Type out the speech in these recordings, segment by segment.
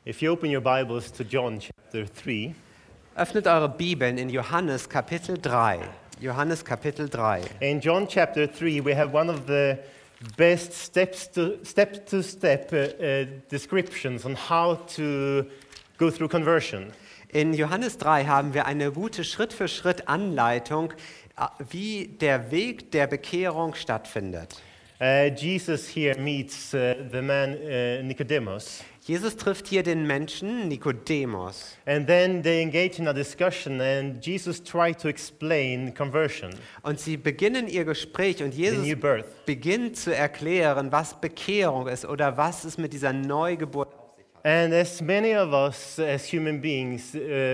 If you open your Bibles to John chapter 3, Öffnet eure Bibeln in Johannes Kapitel 3. Johannes Kapitel 3. in John chapter 3 we have one of the best step-to-step descriptions on how to go through conversion. In Johannes 3 haben wir eine gute Schritt-für-Schritt-Anleitung, wie der Weg der Bekehrung stattfindet. Jesus here meets the man Nicodemus. Jesus trifft hier den Menschen Nikodemus. And then they engage in a discussion and Jesus tried to explain conversion, Und sie beginnen ihr Gespräch und the Jesus new birth. beginnt zu erklären, was Bekehrung ist oder was es mit dieser Neugeburt auf sich hat. And as many of us as human beings,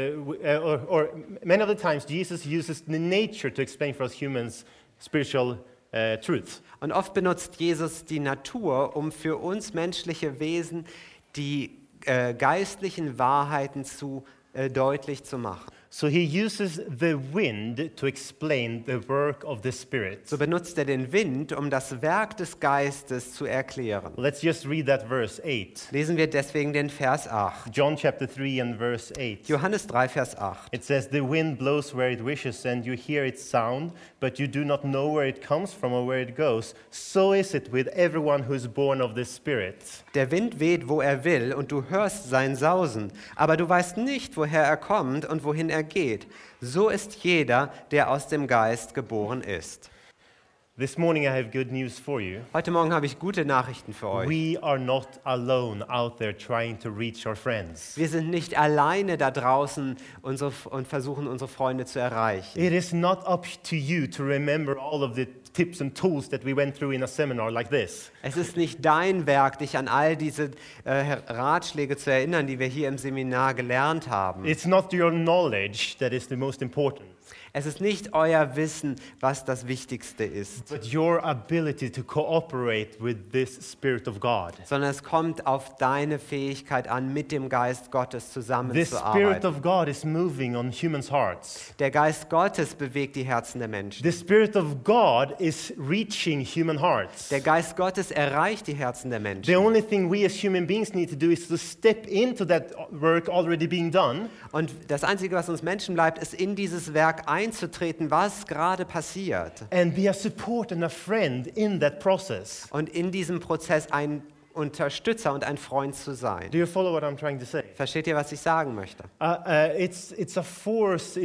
or many of the times Jesus uses the nature to explain for us humans spiritual truth. Und oft benutzt Jesus die Natur, um für uns menschliche Wesen die geistlichen Wahrheiten deutlich zu machen. So he uses the wind to explain the work of the Spirit. So benutzt er den Wind, um das Werk des Geistes zu erklären. Let's just read that verse 8. Lesen wir deswegen den Vers 8. John chapter 3 and verse 8. Johannes 3, Vers 8. It says, "The wind blows where it wishes, and you hear its sound, but you do not know where it comes from or where it goes. So is it with everyone who is born of the Spirit." Der Wind weht, wo er will, und du hörst sein Sausen, aber du weißt nicht, woher er kommt und wohin er geht. So ist jeder, der aus dem Geist geboren ist. This morning I have good news for you. Heute Morgen habe ich gute Nachrichten für euch. We are not alone out there trying to reach our friends. Wir sind nicht alleine da draußen und versuchen, unsere Freunde zu erreichen. It is not up to you to remember all of the tips and tools that we went through in a seminar like this. Es ist nicht dein Werk, dich an all diese Ratschläge zu erinnern, die wir hier im Seminar gelernt haben. It's not your knowledge that is the most important, Es ist nicht euer Wissen, was das Wichtigste ist, but your ability to cooperate with this Spirit of God. sondern es kommt auf deine Fähigkeit an, mit dem Geist Gottes The Spirit zusammenzuarbeiten. of God is moving on humans' hearts. Der Geist Gottes bewegt die Herzen der Menschen. The Spirit of God is reaching human hearts. Der Geist Gottes erreicht die Herzen der The Menschen. only thing we as human beings need to do is to step into that work already being done Und das Einzige, was uns Menschen bleibt, ist in dieses Werk einzutreten, was gerade passiert. and be a support and a friend in that process. Und in diesem Prozess ein Unterstützer und ein Freund zu sein. Do you follow what I'm trying to say? Versteht ihr, was ich sagen möchte? It's a force.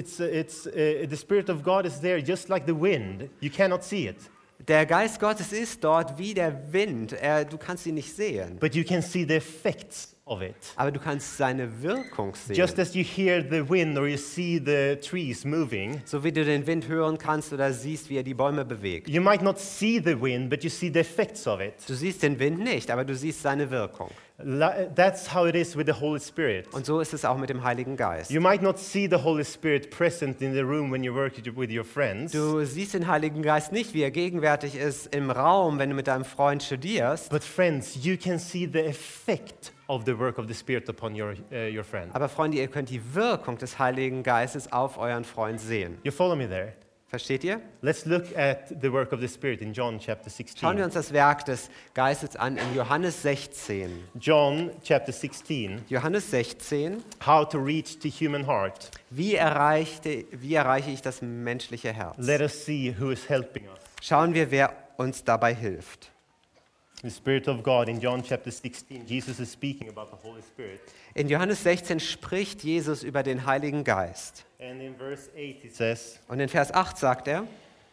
The Spirit of God is there, just like the wind. You cannot see it, Der Geist Gottes ist dort wie der Wind. Du kannst ihn nicht sehen, but you can see the effects of it. aber du kannst seine Wirkung sehen. Just as you hear the wind or you see the trees moving, So wie du den Wind hören kannst oder siehst, wie er die Bäume bewegt. you might not see the wind, but you see the effects of it. Du siehst den Wind nicht, aber du siehst seine Wirkung. That's how it is with the Holy Spirit. Und so ist es auch mit dem Heiligen Geist. You might not see the Holy Spirit present in the room when you work with your friends, Du siehst den Heiligen Geist nicht, wie er gegenwärtig ist im Raum, wenn du mit deinem Freund studierst. but friends, you can see the effect of the work of the Spirit upon your friend. Aber Freunde, ihr könnt die Wirkung des Heiligen Geistes auf euren Freund sehen. You follow me there? Versteht ihr? Let's look at the work of the Spirit in John chapter Schauen 16. wir uns das Werk des Geistes an in Johannes 16. John chapter 16, Johannes 16. how to reach the human heart. Wie erreiche ich das menschliche Herz? Let us see who is helping us. Schauen wir, wer uns dabei hilft. The Spirit of God in John chapter 16, Jesus is speaking about the Holy Spirit. In Johannes 16 spricht Jesus über den Heiligen Geist. And in verse 8 it says, Und in Vers 8 sagt er,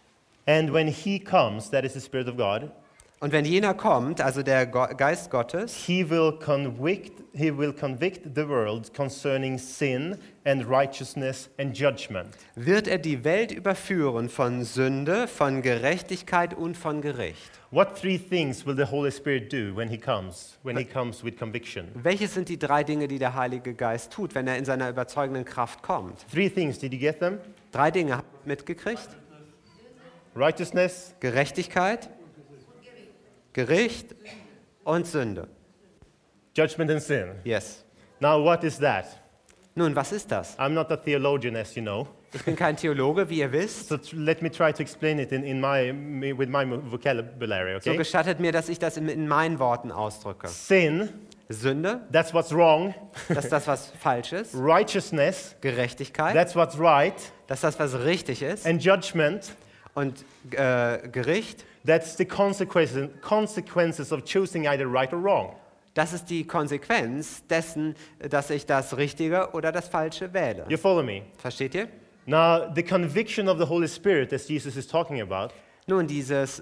"And when he comes, that is the Spirit of God, und wenn jener kommt, also der Geist Gottes, he will convict the world concerning sin and righteousness and judgment." wird er die Welt überführen von Sünde, von Gerechtigkeit und von Gericht. What three things will the Holy Spirit do when he comes with conviction? Welches sind die 3 Dinge, die der Heilige Geist tut, wenn er in seiner überzeugenden Kraft kommt? 3 things, did you get them? 3 Dinge habt ihr mitgekriegt? Righteousness, Gerechtigkeit, Gericht und Sünde. judgment and sin. Yes. Now what is that? Nun, was ist das? I'm not a theologian, as you know, Ich bin kein Theologe, wie ihr wisst. so let me try to explain it with my vocabulary, So okay? gestattet mir, dass ich das in meinen Worten ausdrücke. Sin Sünde, that's what's wrong. das ist das, was falsch ist. Righteousness, Gerechtigkeit, that's what's right. das ist das, was richtig ist. And judgment, Und Gericht, that's the consequences of choosing either right or wrong. das ist die Konsequenz dessen, dass ich das Richtige oder das Falsche wähle. You follow me? Versteht ihr? Now, the conviction of the Holy Spirit, as Jesus is talking about, Nun, diese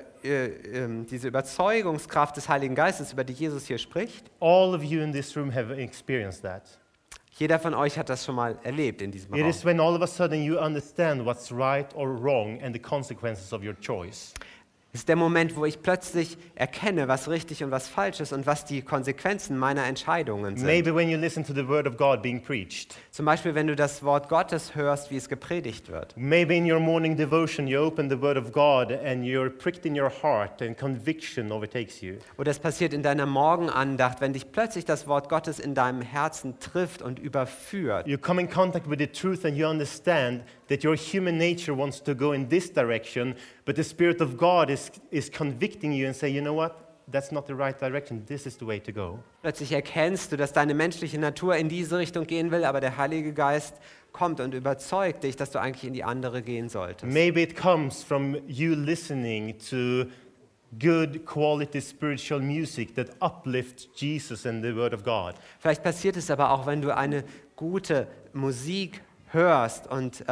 Überzeugungskraft des Heiligen Geistes, über die Jesus hier spricht, all of you in this room have experienced that. jeder von euch hat das schon mal erlebt in diesem It Raum. is when all of a sudden you understand what's right or wrong and the consequences of your choice. Es ist der Moment, wo ich plötzlich erkenne, was richtig und was falsch ist und was die Konsequenzen meiner Entscheidungen sind. Maybe when you listen to the word of God being preached. Zum Beispiel, wenn du das Wort Gottes hörst, wie es gepredigt wird. Maybe in your morning devotion you open the word of God and you're pricked in your heart and conviction overtakes you. Oder es passiert in deiner Morgenandacht, wenn dich plötzlich das Wort Gottes in deinem Herzen trifft und überführt. You come in contact with the truth and you understand that your human nature wants to go in this direction, but the Spirit of God is convicting you and say, you know what? That's not the right direction. This is the way to go. Plötzlich erkennst du, dass deine menschliche Natur in diese Richtung gehen will, aber der Heilige Geist kommt und überzeugt dich, dass du eigentlich in die andere gehen solltest. Maybe it comes from you listening to good quality spiritual music that uplifts Jesus and the Word of God. Vielleicht passiert es aber auch, wenn du eine gute Musik hörst und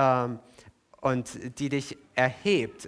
die dich erhebt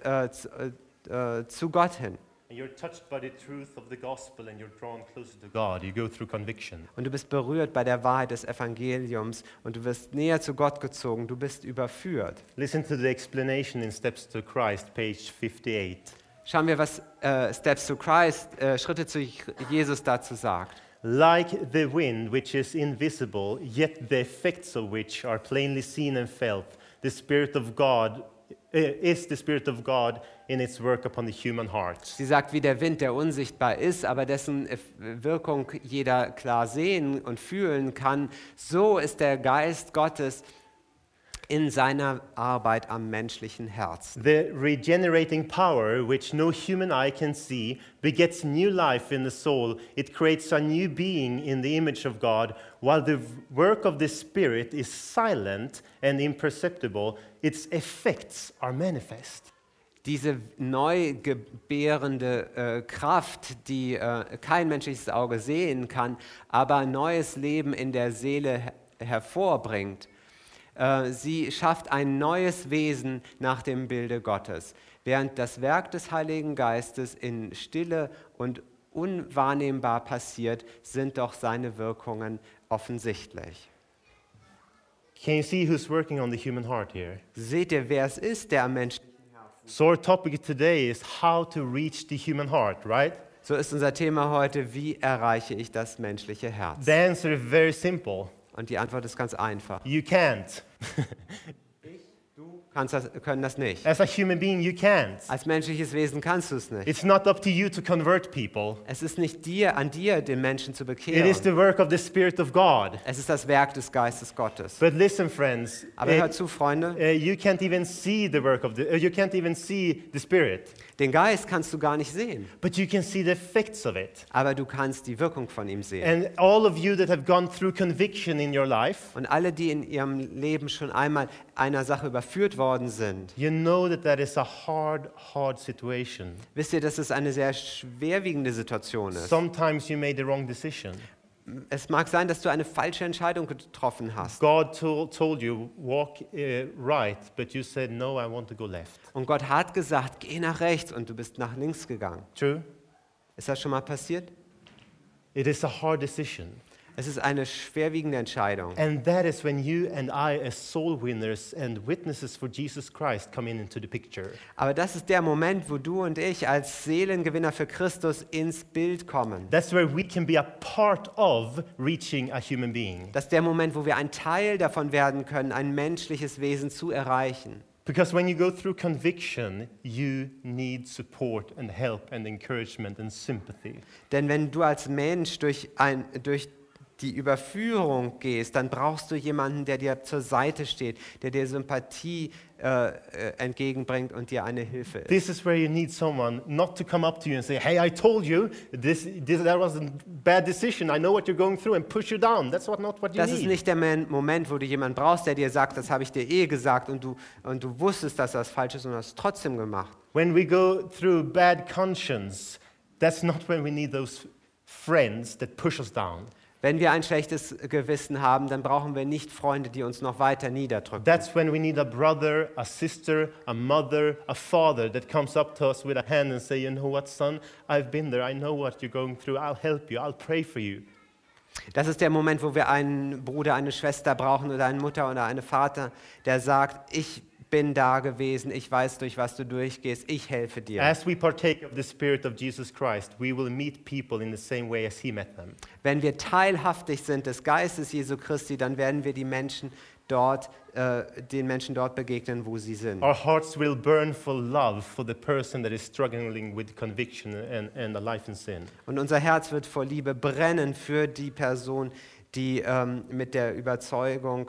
zu Gott hin. And you're touched by the truth of the gospel and you're drawn closer to God. You go through conviction. Und du bist berührt bei der Wahrheit des Evangeliums und du wirst näher zu Gott gezogen, du bist überführt. Listen to the explanation in Steps to Christ, page 58. Schauen wir, was Steps to Christ, Schritte zu Jesus dazu sagt. Like the wind, which is invisible, yet the effects of which are plainly seen and felt, the Spirit of God is the Spirit of God in its work upon the human heart. Sie sagt, wie der Wind, der unsichtbar ist, aber dessen Wirkung jeder klar sehen und fühlen kann, so ist der Geist Gottes in seiner Arbeit am menschlichen Herzen. The regenerating power, which no human eye can see, begets new life in the soul. It creates a new being in the image of God. While the work of the Spirit is silent and imperceptible, its effects are manifest. Diese neu gebärende Kraft, die kein menschliches Auge sehen kann, aber neues Leben in der Seele hervorbringt, sie schafft ein neues Wesen nach dem Bilde Gottes, während das Werk des Heiligen Geistes in Stille und unwahrnehmbar passiert, sind doch seine Wirkungen offensichtlich. Can you see who's working on the human heart here? Seht ihr, wer es ist, der am Menschen... So our topic today is how to reach the human heart, right? So ist unser Thema heute, wie erreiche ich das menschliche Herz? The answer is very simple. Und die Antwort ist ganz einfach. You can't. Können das nicht. As a human being, you can't. Als menschliches Wesen kannst du es nicht. It's not up to you to convert people. Es ist nicht an dir, den Menschen zu It is bekehren. the work of the Spirit of God. Es ist das Werk des Geistes Gottes. But listen, friends, Aber hört zu, Freunde, you can't even see the work of you can't even see the Spirit, den Geist kannst du gar nicht sehen, but you can see the effects of it. aber du kannst die Wirkung von ihm sehen. And all of you that have gone through conviction in your life, Und alle, die in ihrem Leben schon einmal einer Sache überführt worden sind, you know that is a hard situation. wisst ihr, dass es eine sehr schwerwiegende Situation ist. Sometimes you made the wrong decision. Es mag sein, dass du eine falsche Entscheidung getroffen hast. God told you walk right, but you said no, I want to go left. Und Gott hat gesagt, geh nach rechts und du bist nach links gegangen. True? Ist das schon mal passiert? It is a hard decision. Es ist eine schwerwiegende Entscheidung. And that is when you and I, as soul winners and witnesses for Jesus Christ, come into the picture. Aber das ist der Moment, wo du und ich als Seelengewinner für Christus ins Bild kommen. That's where we can be a part of reaching a human being. Das ist der Moment, wo wir ein Teil davon werden können, ein menschliches Wesen zu erreichen. Because when you go through conviction, you need support and help and encouragement and sympathy. Denn wenn du als Mensch durch die Überführung gehst, dann brauchst du jemanden, der dir zur Seite steht, der dir Sympathie entgegenbringt und dir eine Hilfe ist. This is where you need someone not to come up to you and say, hey, I told you that was a bad decision. I know what you're going through and push you down. That's not what you Das ist need. nicht der Moment, wo du jemanden brauchst, der dir sagt, das habe ich dir gesagt und du wusstest, dass das falsch ist und hast es trotzdem gemacht. When we go through bad conscience, that's not when we need those friends that push us down. Wenn wir ein schlechtes Gewissen haben, dann brauchen wir nicht Freunde, die uns noch weiter niederdrücken. That's when we need a brother, a sister, a mother, a father that comes up to us with a hand and say, you know what, son, I've been there. I know what you're going through. I'll help you. I'll pray for you. Das ist der Moment, wo wir einen Bruder, eine Schwester brauchen oder eine Mutter oder einen Vater, der sagt, ich bin da gewesen, ich weiß, durch was du durchgehst, ich helfe dir. As we partake of the Spirit of Jesus Christ, we will meet people in the same way as He met them. Wenn wir teilhaftig sind des Geistes Jesu Christi, dann werden wir den Menschen dort begegnen, wo sie sind. Our hearts will burn for love for the person that is struggling with conviction and a life in sin. Und unser Herz wird vor Liebe brennen für die Person, die mit der Überführung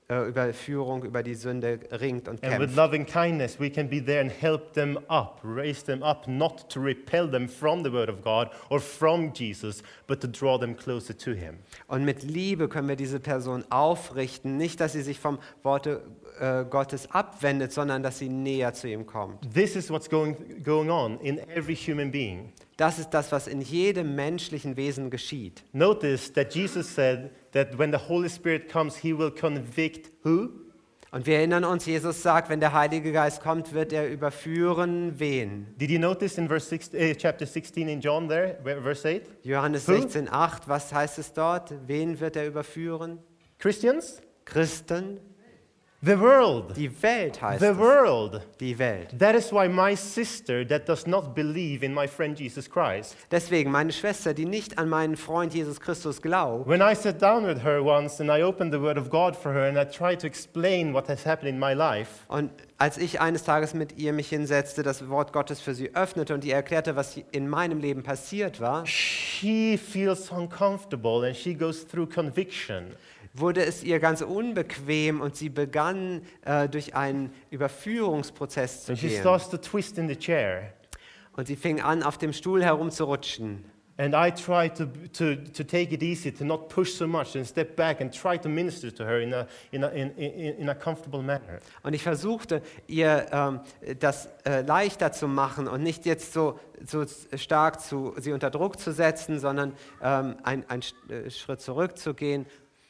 über die Sünde ringt und And with kämpft. loving kindness, we can be there and help them up, raise them up, not to repel them from the Word of God or from Jesus, but to draw them closer to Him. Und mit Liebe können wir diese Person aufrichten, nicht, dass sie sich vom Worte Gottes abwendet, sondern dass sie näher zu ihm kommt. This is what's going on in every human being. Das ist das, was in jedem menschlichen Wesen geschieht. Notice that Jesus said that when the Holy Spirit comes, He will convict who? Und wir erinnern uns, Jesus sagt, wenn der Heilige Geist kommt, wird er überführen wen? Did you notice in chapter 16 in John there, verse 8? Johannes Who? 16,8, was heißt es dort? Wen wird er überführen? Christians? Christen? The world. Die Welt heißt The es. world. Die Welt. That is why my sister that does not believe in my friend Jesus Christ, Deswegen, meine Schwester, die nicht an meinen Freund Jesus Christus glaubt, when I sat down with her once and I opened the Word of God for her and I tried to explain what has happened in my life, und als ich eines Tages mit ihr mich hinsetzte, das Wort Gottes für sie öffnete und ihr erklärte, was in meinem Leben passiert war, she feels uncomfortable and she goes through conviction. wurde es ihr ganz unbequem und sie begann durch einen Überführungsprozess zu And she gehen. starts to twist in the chair. Und sie fing an, auf dem Stuhl herumzurutschen. And I try to take it easy, to not push so much and step back and try to minister to her in a comfortable manner. Und ich versuchte, ihr das leichter zu machen und nicht jetzt so stark sie unter Druck zu setzen, sondern einen Schritt zurückzugehen.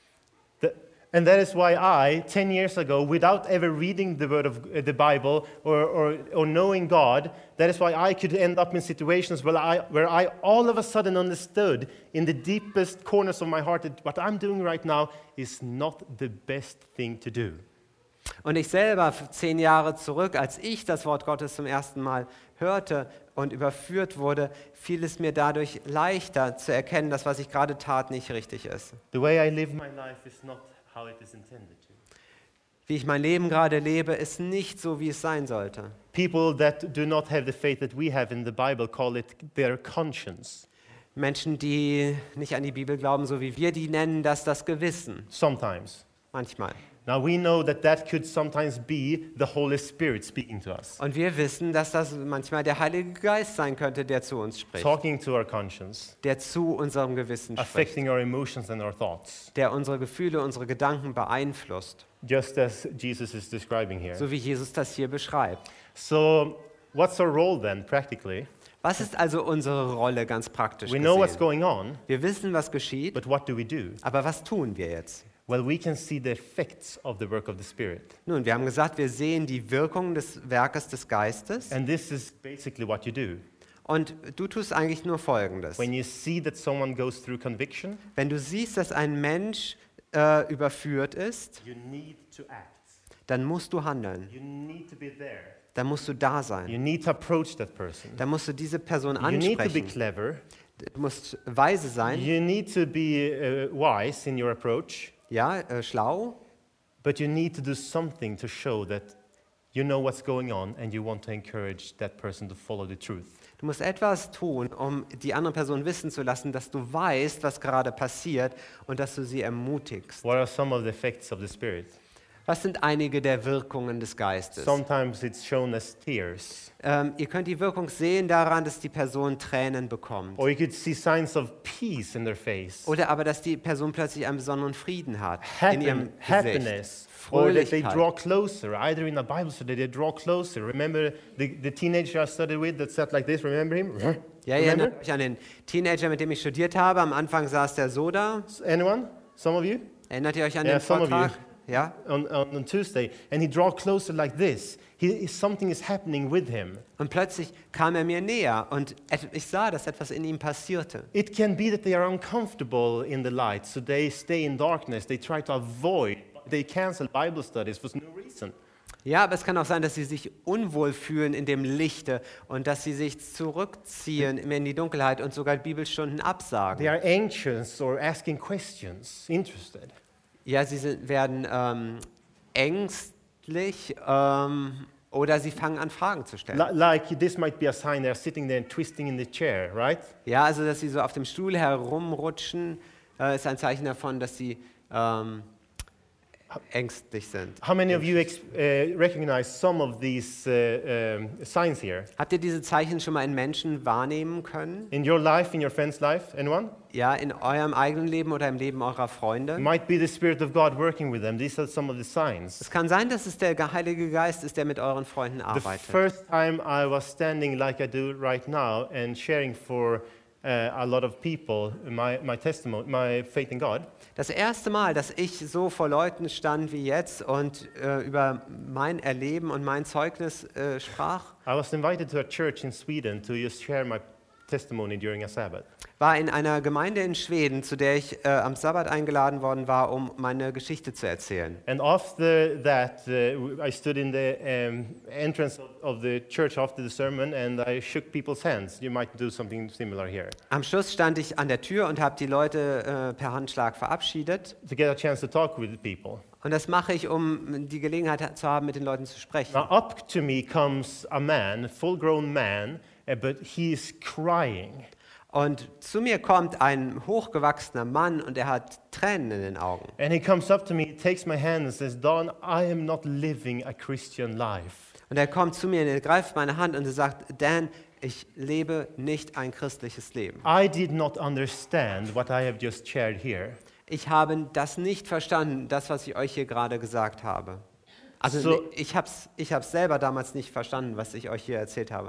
And that is why I, 10 years ago, without ever reading the the Bible or knowing God, that is why I could end up in situations where I all of a sudden understood in the deepest corners of my heart that what I'm doing right now is not the best thing to do. Und ich selber 10 Jahre zurück, als ich das Wort Gottes zum ersten Mal hörte und überführt wurde, fiel es mir dadurch leichter zu erkennen, dass was ich gerade tat, nicht richtig ist. The way I live my life is not how it is intended to. Wie ich mein Leben gerade lebe, ist nicht so, wie es sein sollte. People that do not have the faith that we have in the Bible call it their conscience. Menschen, die nicht an die Bibel glauben, so wie wir, die nennen das Gewissen. Sometimes. Manchmal. Now we know that could sometimes be the Holy Spirit speaking to us, Und wir wissen, dass das manchmal der Heilige Geist sein könnte, der zu uns spricht. talking to our conscience, Der zu unserem Gewissen spricht. affecting our emotions and our thoughts, Der unsere Gefühle, unsere Gedanken beeinflusst. just as Jesus is describing here. So wie Jesus das hier beschreibt. So what's our role then, practically? Was ist also unsere Rolle ganz praktisch We know what's gesehen? going on, Wir wissen, was geschieht, but what do we do? aber was tun wir jetzt? Well, we can see the effects of the work of the Spirit. Nun, wir haben gesagt, wir sehen die Wirkung des Werkes des Geistes And this is basically what you do. und du tust eigentlich nur Folgendes. When you see that someone goes through conviction, Wenn du siehst, dass ein Mensch überführt ist, you need to act. dann musst du handeln. You need to be there. Dann musst du da sein. You need to approach that person. Dann musst du diese Person You need to be ansprechen. clever. Du musst weise sein, You need to be wise in your approach. ja, schlau, But you need to do something to show that you know what's going on and you want to encourage that person to follow the truth. Du musst etwas tun, um die andere Person wissen zu lassen, dass du weißt, was gerade passiert und dass du sie ermutigst. What are some of the effects of the Spirit? Was sind einige der Wirkungen des Geistes? Sometimes it's shown as tears. Ihr könnt die Wirkung sehen daran, dass die Person Tränen bekommt. Or you could see signs of peace in their face. Oder aber, dass die Person plötzlich einen besonderen Frieden hat in ihrem Gesicht. Happiness. Or that they Fröhlichkeit. draw closer. Either in a Bible study, they draw closer. Remember the teenager I studied with that sat like this? Remember him? Ja, ihr Remember? erinnert euch an den Teenager, mit dem ich studiert habe. Am Anfang saß der so da. Anyone? Some of you? Erinnert ihr euch an Yeah, den some of you. Vortrag? Ja? On Tuesday. And he draw closer like this. Something is happening with him. Und plötzlich kam er mir näher und ich sah, dass etwas in ihm passierte. It can be that they are uncomfortable in the light, so they stay in darkness. They try to avoid. They cancel Bible studies for no reason. Ja, aber es kann auch sein, dass sie sich unwohl fühlen in dem Lichte und dass sie sich zurückziehen in die Dunkelheit und sogar Bibelstunden absagen. They are anxious or asking questions, interested. Ja, werden ängstlich oder sie fangen an, Fragen zu stellen. Like this might be a sign they're sitting there and twisting in the chair, right? Ja, also dass sie so auf dem Stuhl herumrutschen, ist ein Zeichen davon, dass sie ängstlich sind. How many of you recognize some of these signs here? Habt ihr diese Zeichen schon mal in Menschen wahrnehmen können? In your life, in your friend's life? Anyone? Ja, in eurem eigenen Leben oder im Leben eurer Freunde? Might be the Spirit of God working with them. These are some of the signs. Es kann sein, dass es der Heilige Geist ist, der mit euren Freunden The arbeitet. first time I was standing like I do right now and sharing for a lot of people my testimony, my faith in God, Das erste Mal, dass ich so vor Leuten stand wie jetzt und über mein Erleben und mein Zeugnis sprach, I was invited to a church in Sweden to just share my testimony during a Sabbath. war in einer Gemeinde in Schweden, zu der ich am Sabbat eingeladen worden war, um meine Geschichte zu erzählen. And after that, I stood in the entrance of the church after the sermon and I shook people's hands. You might do something similar here. Am Schluss stand ich an der Tür und habe die Leute per Handschlag verabschiedet. To get a chance to talk with the people. Und das mache ich, um die Gelegenheit zu haben, mit den Leuten zu sprechen. Now up to me comes a man, a full-grown man, but he is crying. Und zu mir kommt ein hochgewachsener Mann und er hat Tränen in den Augen. And he comes up to me, takes my hand and says, Don, I am not living a Christian life. Und er kommt zu mir und er greift meine Hand und er sagt, Dan, ich lebe nicht ein christliches Leben. I did not understand what I have just shared here. Ich habe das nicht verstanden, das, was ich euch hier gerade gesagt habe. Also So- ich hab's selber damals nicht verstanden, was ich euch hier erzählt habe.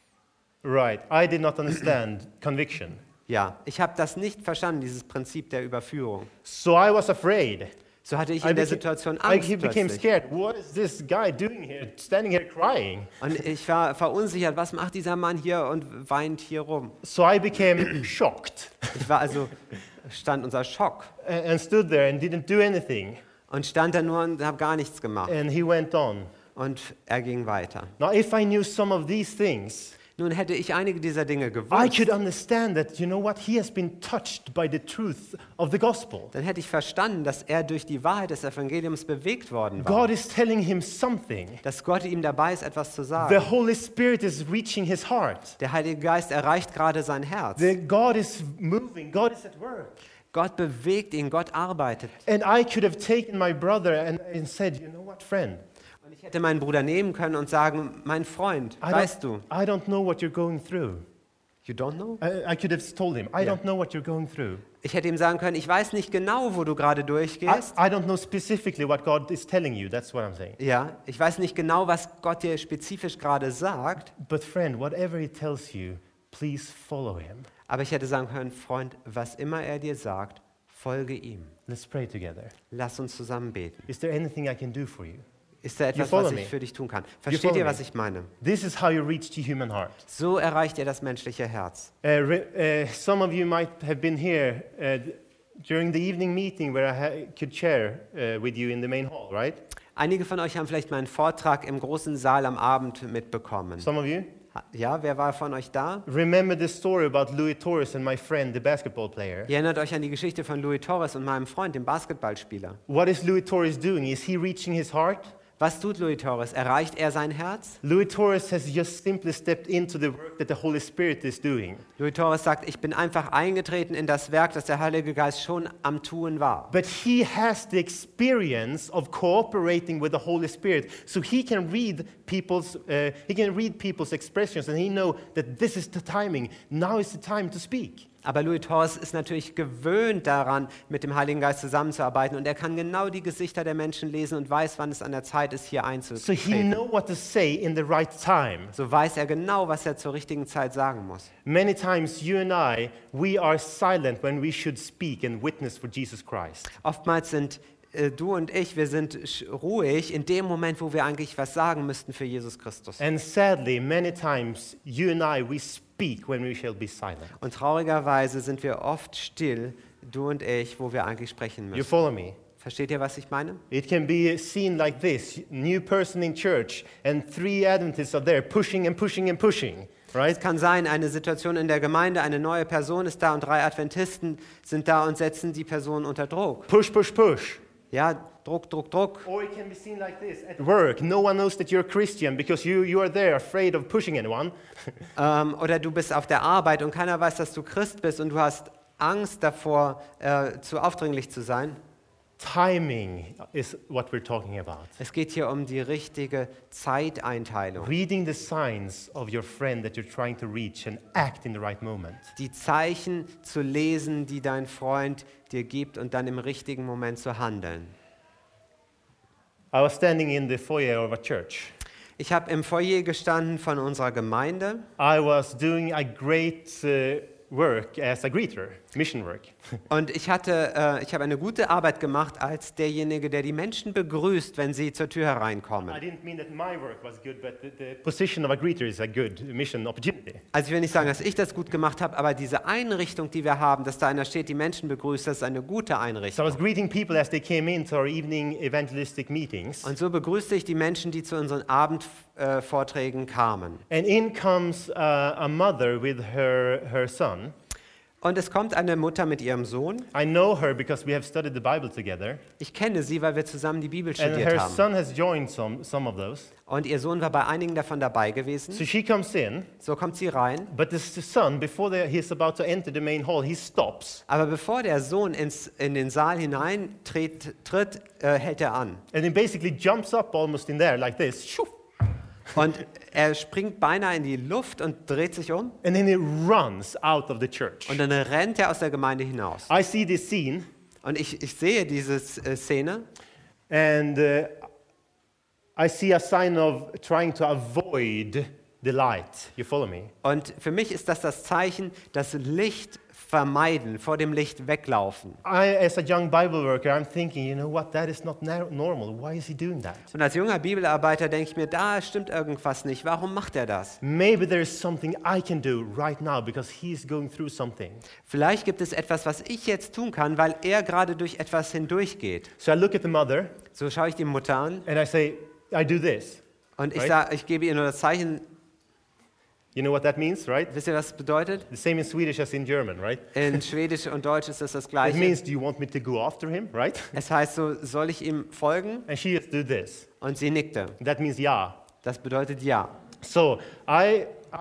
Right, I did not understand conviction. Ja, ich habe das nicht verstanden, dieses Prinzip der Überführung. So I was afraid. So hatte ich I in der beca- Situation I Angst became plötzlich. scared. What is this guy doing here, standing here crying? Und ich war verunsichert, was macht dieser Mann hier und weint hier rum. So I became shocked Ich war also, stand unser Schock and stood there and didn't do anything. und stand da nur und habe gar nichts gemacht. And he went on. Und er ging weiter. Now, if I knew some of these things, Nun hätte ich einige dieser Dinge I gewusst, could understand that, you know what, he has been touched by the truth of the gospel. dann hätte ich verstanden, dass er durch die Wahrheit des Evangeliums bewegt worden war. God is telling him something. Dass Gott ihm dabei ist, etwas zu The sagen. Holy Spirit is reaching his heart. Der Heilige Geist erreicht gerade sein Herz. God is moving. God is at work. Gott bewegt ihn, Gott arbeitet. And I could have taken my brother and said, you know what, friend, Und ich hätte meinen Bruder nehmen können und sagen, mein Freund, weißt du, I don't know what you're going through. you don't know? I could have told him, I Yeah. don't know what you're going through. Ich hätte ihm sagen können, ich weiß nicht genau, wo du gerade durchgehst. I don't know specifically what God is telling you. That's what I'm saying. Ja, ich weiß nicht genau, was Gott dir spezifisch gerade sagt, But friend, whatever he tells you, please follow him. aber ich hätte sagen können, Freund, was immer er dir sagt, folge ihm. Let's pray together. Lass uns zusammen beten. Is there anything I can do for you? Ist da etwas, follow was me? ich für dich tun kann? follow Versteht ihr, me? was ich meine? This is how you reach the human heart. So erreicht ihr das menschliche Herz. Some of you might have been here during the evening meeting where could share with you in the main hall, right? Einige von euch haben vielleicht meinen Vortrag im großen Saal am Abend mitbekommen. Some of you? Ja, wer war von euch da? Remember the story about Louis Torres and my friend, the basketball player. Ihr erinnert euch an die Geschichte von Louis Torres und meinem Freund, dem Basketballspieler. What is Louis Torres doing? Is he reaching his heart? Was tut Louis Torres? Erreicht er sein Herz? Louis Torres has just simply stepped into the work that the Holy Spirit is doing. Louis Torres sagt, ich bin einfach eingetreten in das Werk, das der Heilige Geist schon am Tun war. But he has the experience of cooperating with the Holy Spirit, so he can read people's expressions, and he know that this is the timing. Now is the time to speak. Aber Louis Torres ist natürlich gewöhnt daran, mit dem Heiligen Geist zusammenzuarbeiten, und er kann genau die Gesichter der Menschen lesen und weiß, wann es an der Zeit ist, hier So he einzutreten. know what to say in the right time. So weiß er genau, was er zur richtigen Zeit sagen muss. Many times you and I, we are silent when we should speak and witness for Jesus Christ. Oftmals sind du und ich, wir sind ruhig in dem Moment, wo wir eigentlich was sagen müssten für Jesus Christus. And sadly, many times you and I, we speak when we shall be silent. Und traurigerweise sind wir oft still, du und ich, wo wir eigentlich sprechen You müssen. follow me? Versteht ihr, was ich meine? It can be seen like this: new person in church, and 3 Adventists are there pushing and pushing and pushing, Es right? kann sein, eine Situation in der Gemeinde, eine neue Person ist da und 3 Adventisten sind da und setzen die Person unter Druck. Push, push, push. Ja, Druck, Druck, Druck. Or it can be seen like this: at work, no one knows that you're a Christian because you are there afraid of pushing anyone. Oder du bist auf der Arbeit und keiner weiß, dass du Christ bist und du hast Angst davor, zu aufdringlich zu sein. Timing is what we're talking about. Es geht hier um die richtige Zeiteinteilung. Reading the signs of your friend that you're trying to reach and act in the right moment. Die Zeichen zu lesen, die dein Freund dir gibt, und dann im richtigen Moment zu handeln. I was standing in the foyer of a church. Ich habe im Foyer gestanden von unserer Gemeinde I was doing a great work as a greeter, mission work. und ich habe eine gute Arbeit gemacht als derjenige, der die Menschen begrüßt, wenn sie zur Tür I hereinkommen. didn't mean that my work was good, but the position of a greeter is a good mission opportunity. Also ich will nicht sagen, dass ich das gut gemacht habe, aber diese Einrichtung, die wir haben, dass da einer steht, die Menschen begrüßt, das ist eine gute So I Einrichtung. was greeting people as they came into our evening evangelistic meetings. Und so begrüßte ich die Menschen, die zu unseren Abendvorträgen kamen. And in comes a mother with her son. Und es kommt eine Mutter mit ihrem Sohn. I know her because we have studied the Bible together. Ich kenne sie, weil wir zusammen die Bibel And studiert her haben. son has joined some of those. Und ihr Sohn war bei einigen davon dabei So gewesen. she comes in, So kommt sie rein. but the son, before he's about to enter the main hall, he stops. Aber bevor der Sohn in den Saal hineintritt, hält er an. And he basically jumps up almost in there like this. Shoo! Und er springt beinahe in die Luft und dreht sich um. And then he runs out of the church. Und dann rennt er aus der Gemeinde hinaus. I see this scene, Und ich sehe diese Szene. and I see a sign of trying to avoid the light. You follow me? Und für mich ist das Zeichen, das Licht vermeiden, vor dem Licht weglaufen. As a young Bible worker, I'm thinking, you know what, that is not normal. Why is he doing that? Und als junger Bibelarbeiter denke ich mir, da stimmt irgendwas nicht. Warum macht er das? Maybe there is something I can do right now because he's going through something. Vielleicht gibt es etwas, was ich jetzt tun kann, weil er gerade durch etwas hindurchgeht. So I look at the mother So schaue ich die Mutter an and I say, I do this. und Right. ich gebe ihr nur das Zeichen. You know what that means, right? Wisst ihr, was das bedeutet? The same in Swedish as in German, right? In Schwedisch und Deutsch ist das It Gleiche. means, do you want me to go after him, right? Es heißt so, soll ich ihm folgen? And she just do this. Und sie nickte. That means yeah. Das bedeutet ja. So I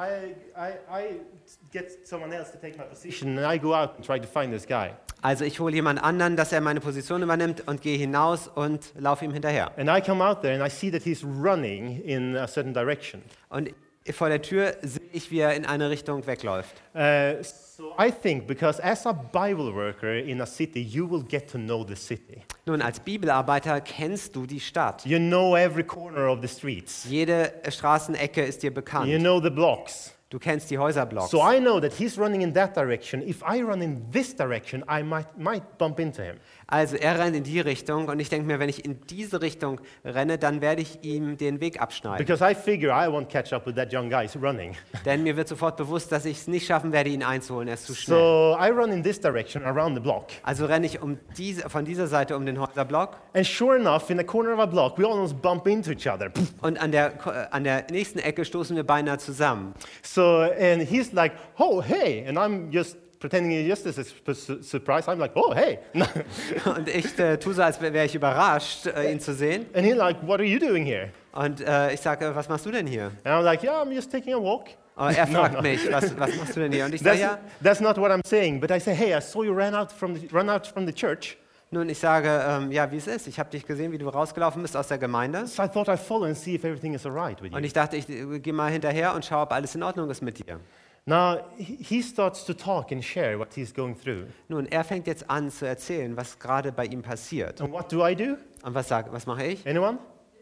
get someone else to take my position, and I go out and try to find this guy. Also ich hole jemand anderen, dass er meine Position übernimmt und gehe hinaus und laufe ihm hinterher. And I come out there and I see that he's running in a certain direction. Und vor der Tür sehe ich, wie er in eine Richtung wegläuft. So I think because as a Bible worker in a city, you will get to know the city. Nun, als Bibelarbeiter kennst du die Stadt. You know every corner of the streets. Jede Straßenecke ist dir bekannt. You know the blocks. Du kennst die Häuserblocks. So I know that he's running in that direction. If I run in this direction, I might bump into him. Also er rennt in die Richtung und ich denke mir, wenn ich in diese Richtung renne, dann werde ich ihm den Weg abschneiden. Because I figure I won't catch up with that young guy who's running. Denn mir wird sofort bewusst, dass ich es nicht schaffen werde, ihn einzuholen. Er ist zu schnell. So I run in this direction around the block. Also renne ich von dieser Seite um den Häuserblock And sure enough, in the corner of a block, we almost bump into each other. und an der nächsten Ecke stoßen wir beinahe zusammen. So, and he's like, oh, hey. And I'm just pretending he's just as surprised. I'm like, oh, hey. Und ich tue so, als wäre ich überrascht, ihn zu sehen. And he's like, what are you doing here? Und ich sage, was machst du denn hier? And I'm like, yeah, I'm just taking a walk. Und er fragt mich, was machst du denn hier? Und ich sage, ja. That's not what I'm saying, but I say, hey, I saw you run out from the church. Nun, ich sage, ja, wie es ist. Ich habe dich gesehen, wie du rausgelaufen bist aus der Gemeinde. So I thought I'd follow and see if everything is all right with you. Und ich dachte, ich gehe mal hinterher und schaue, ob alles in Ordnung ist mit dir. Now, he starts to talk and share what he's going through. Nun, er fängt jetzt an zu erzählen, was gerade bei ihm passiert. And what do I do? Und was mache ich? Anyone?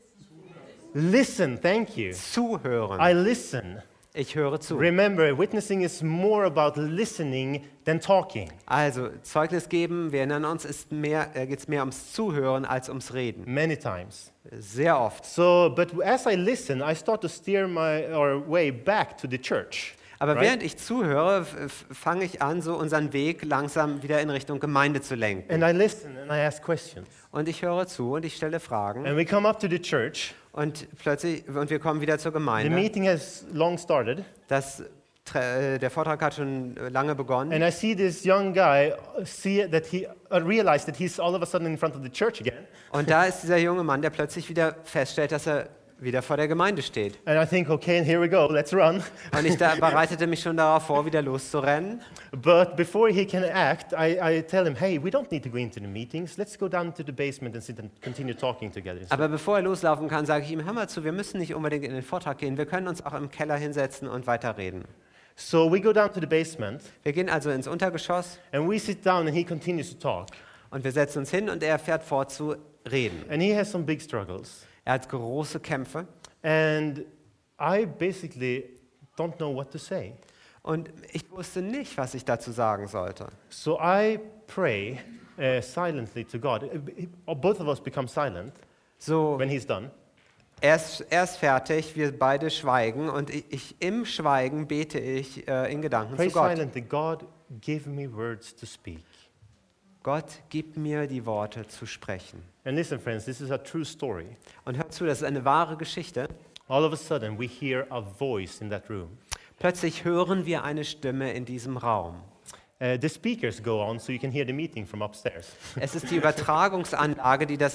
Listen, thank you. Zuhören. I listen. Ich höre zu. Remember, witnessing is more about listening than talking. Also, Zeugnis geben, wir erinnern uns, geht es mehr ums Zuhören als ums Reden. Many times. Sehr oft. So, but as I listen, I start to steer our way back to the church. Aber right? während ich zuhöre, fange ich an, so unseren Weg langsam wieder in Richtung Gemeinde zu lenken. And I listen and I ask questions. Und ich höre zu und ich stelle Fragen. And we come up to the church. Und wir kommen wieder zur The Gemeinde. meeting has long started. Der Vortrag hat schon lange begonnen. And I see this young guy realize that he's all of a sudden in front of the church again. Und da ist dieser junge Mann, der plötzlich wieder feststellt, dass er wieder vor der Gemeinde steht. And I think, okay, here we go, let's run. Und ich bereitete mich schon darauf vor, wieder loszurennen. But before he can act, I tell him, hey, we don't need to go into the meetings. Let's go down to the basement and sit and continue talking together. Aber bevor er loslaufen kann, sage ich ihm, hör mal zu, wir müssen nicht unbedingt in den Vortrag gehen. Wir können uns auch im Keller hinsetzen und weiterreden. So we go down to the basement. Wir gehen also ins Untergeschoss. And we sit down and he continues to talk. Und wir setzen uns hin und er fährt fort zu reden. And he has some big struggles. Er hat große Kämpfe. And I basically don't know what to say. Und ich wusste nicht, was ich dazu sagen sollte. So I pray silently to God. Both of us become silent So, when he's done. er ist fertig, wir beide schweigen und im Schweigen bete ich in Gedanken Pray zu Gott. silently, God, give me words to speak. Gott, gib mir die Worte zu sprechen. And listen, friends, this is a true story. Und hört zu, das ist eine wahre Geschichte. All of a sudden, we hear a voice in that room. Plötzlich hören wir eine Stimme in diesem Raum. The speakers go on so you can hear the meeting from upstairs. Es ist die Übertragungsanlage, die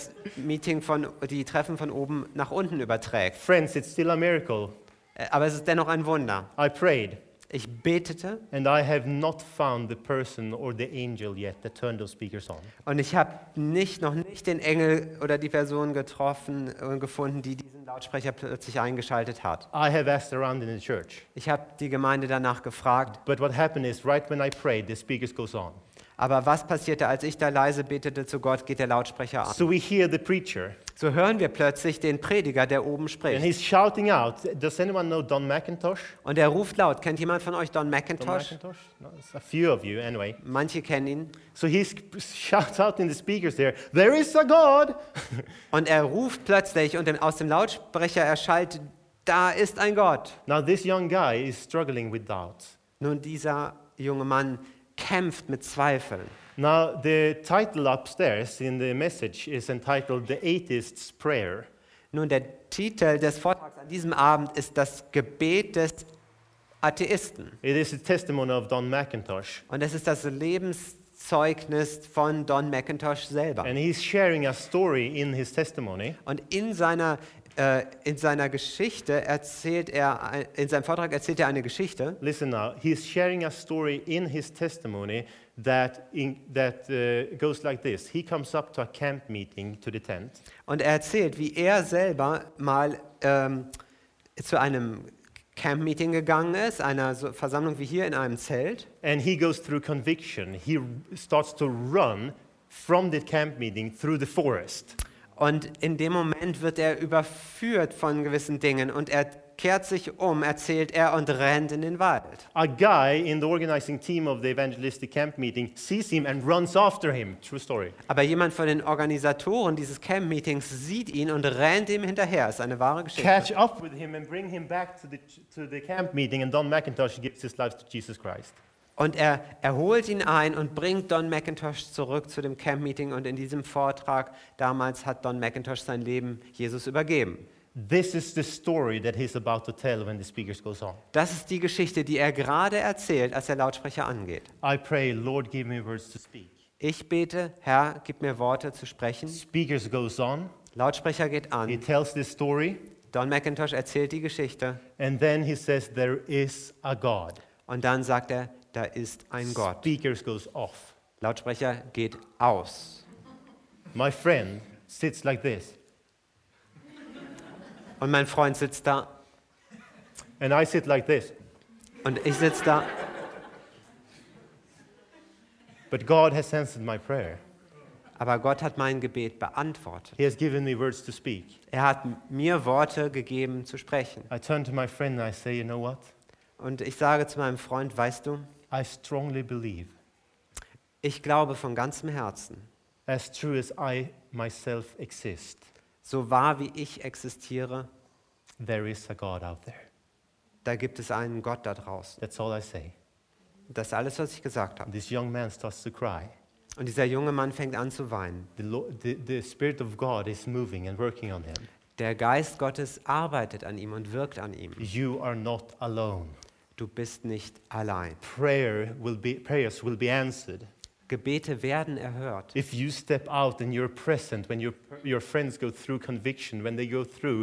die Treffen von oben nach unten überträgt. Friends, it's still a miracle. Aber es ist dennoch ein Wunder. I prayed, Ich betete and I have not found the person or the angel yet that turned those speakers on. und ich habe noch nicht den Engel oder die Person getroffen und gefunden, die diesen Lautsprecher plötzlich eingeschaltet hat. I have asked around in the church. Ich habe die Gemeinde danach gefragt, But what happened is, right when I prayed, the speakers goes on. aber was passierte, als ich da leise betete zu Gott, geht der Lautsprecher an. So we hear the preacher, So hören wir plötzlich den Prediger, der oben and spricht. he's shouting out. Does anyone know Don McIntosh? Und er ruft laut. Kennt jemand von euch Don Don McIntosh? McIntosh? No, it's a few of you, anyway. Manche kennen ihn. So he shouts out in the speakers there is a God. Und er ruft plötzlich und aus dem Lautsprecher erschallt, da ist ein Gott. Now this young guy is struggling with doubts. Nun, dieser junge Mann kämpft mit Zweifeln. Now the title upstairs in the message is entitled The Atheist's Prayer. Nun, der Titel des Vortrags an diesem Abend ist das Gebet des Atheisten. It is a testimony of Don McIntosh. Und es ist das Lebenszeugnis von Don McIntosh selber. And he's sharing a story in his testimony. Und in seiner Geschichte in seinem Vortrag erzählt er eine Geschichte. Listen now, he's sharing a story in his testimony that goes like this. He comes up to a camp meeting, to the tent. Und er erzählt, wie er selber mal zu einem Camp-Meeting gegangen ist, einer Versammlung wie hier in einem Zelt. And he goes through conviction. He starts to run from the camp meeting through the forest. Und in dem Moment wird er überführt von gewissen Dingen und er kehrt sich um, erzählt er, und rennt in den Wald. A guy in the organizing team of the evangelistic camp meeting sees him and runs after him. True story. Aber jemand von den Organisatoren dieses Camp-Meetings sieht ihn und rennt ihm hinterher. Das ist eine wahre Geschichte. Catch up with him and bring him back to the camp meeting, and Don McIntosh gives his life to Jesus Christ. Und er holt ihn ein und bringt Don McIntosh zurück zu dem Camp-Meeting, und in diesem Vortrag damals hat Don McIntosh sein Leben Jesus übergeben. This is the story that he's about to tell when the speaker goes on. Das ist die Geschichte, die er gerade erzählt, als der Lautsprecher angeht. I pray, Lord, give me words to speak. Ich bete, Herr, gib mir Worte zu sprechen. Speakers goes on. Lautsprecher geht He an. tells this story, Don McIntosh erzählt die Geschichte. and then he says there is a God. Und dann sagt er, da ist ein Gott. Speakers goes off. Lautsprecher geht aus. My friend sits like this, Und mein Freund sitzt da and I sit like this. und ich sitze da. But God has answered my prayer. Aber Gott hat mein Gebet beantwortet. He has given me words to speak. Er hat mir Worte gegeben zu sprechen. I turn to my friend and I say, you know what? Und ich sage zu meinem Freund, weißt du, I strongly believe, ich glaube von ganzem Herzen, as true as I myself exist, so wahr wie ich existiere, there is a God out there. da gibt es einen Gott da draußen. That's all I say. Das ist alles, was ich gesagt habe. And this young man starts to cry. Und dieser junge Mann fängt an zu weinen. The Spirit of God is moving and working on him. Der Geist Gottes arbeitet an ihm und wirkt an ihm. You are not alone. Du bist nicht allein. Prayers will be answered. Gebete werden erhört. If you step out and you're present when your friends go through conviction, when they go through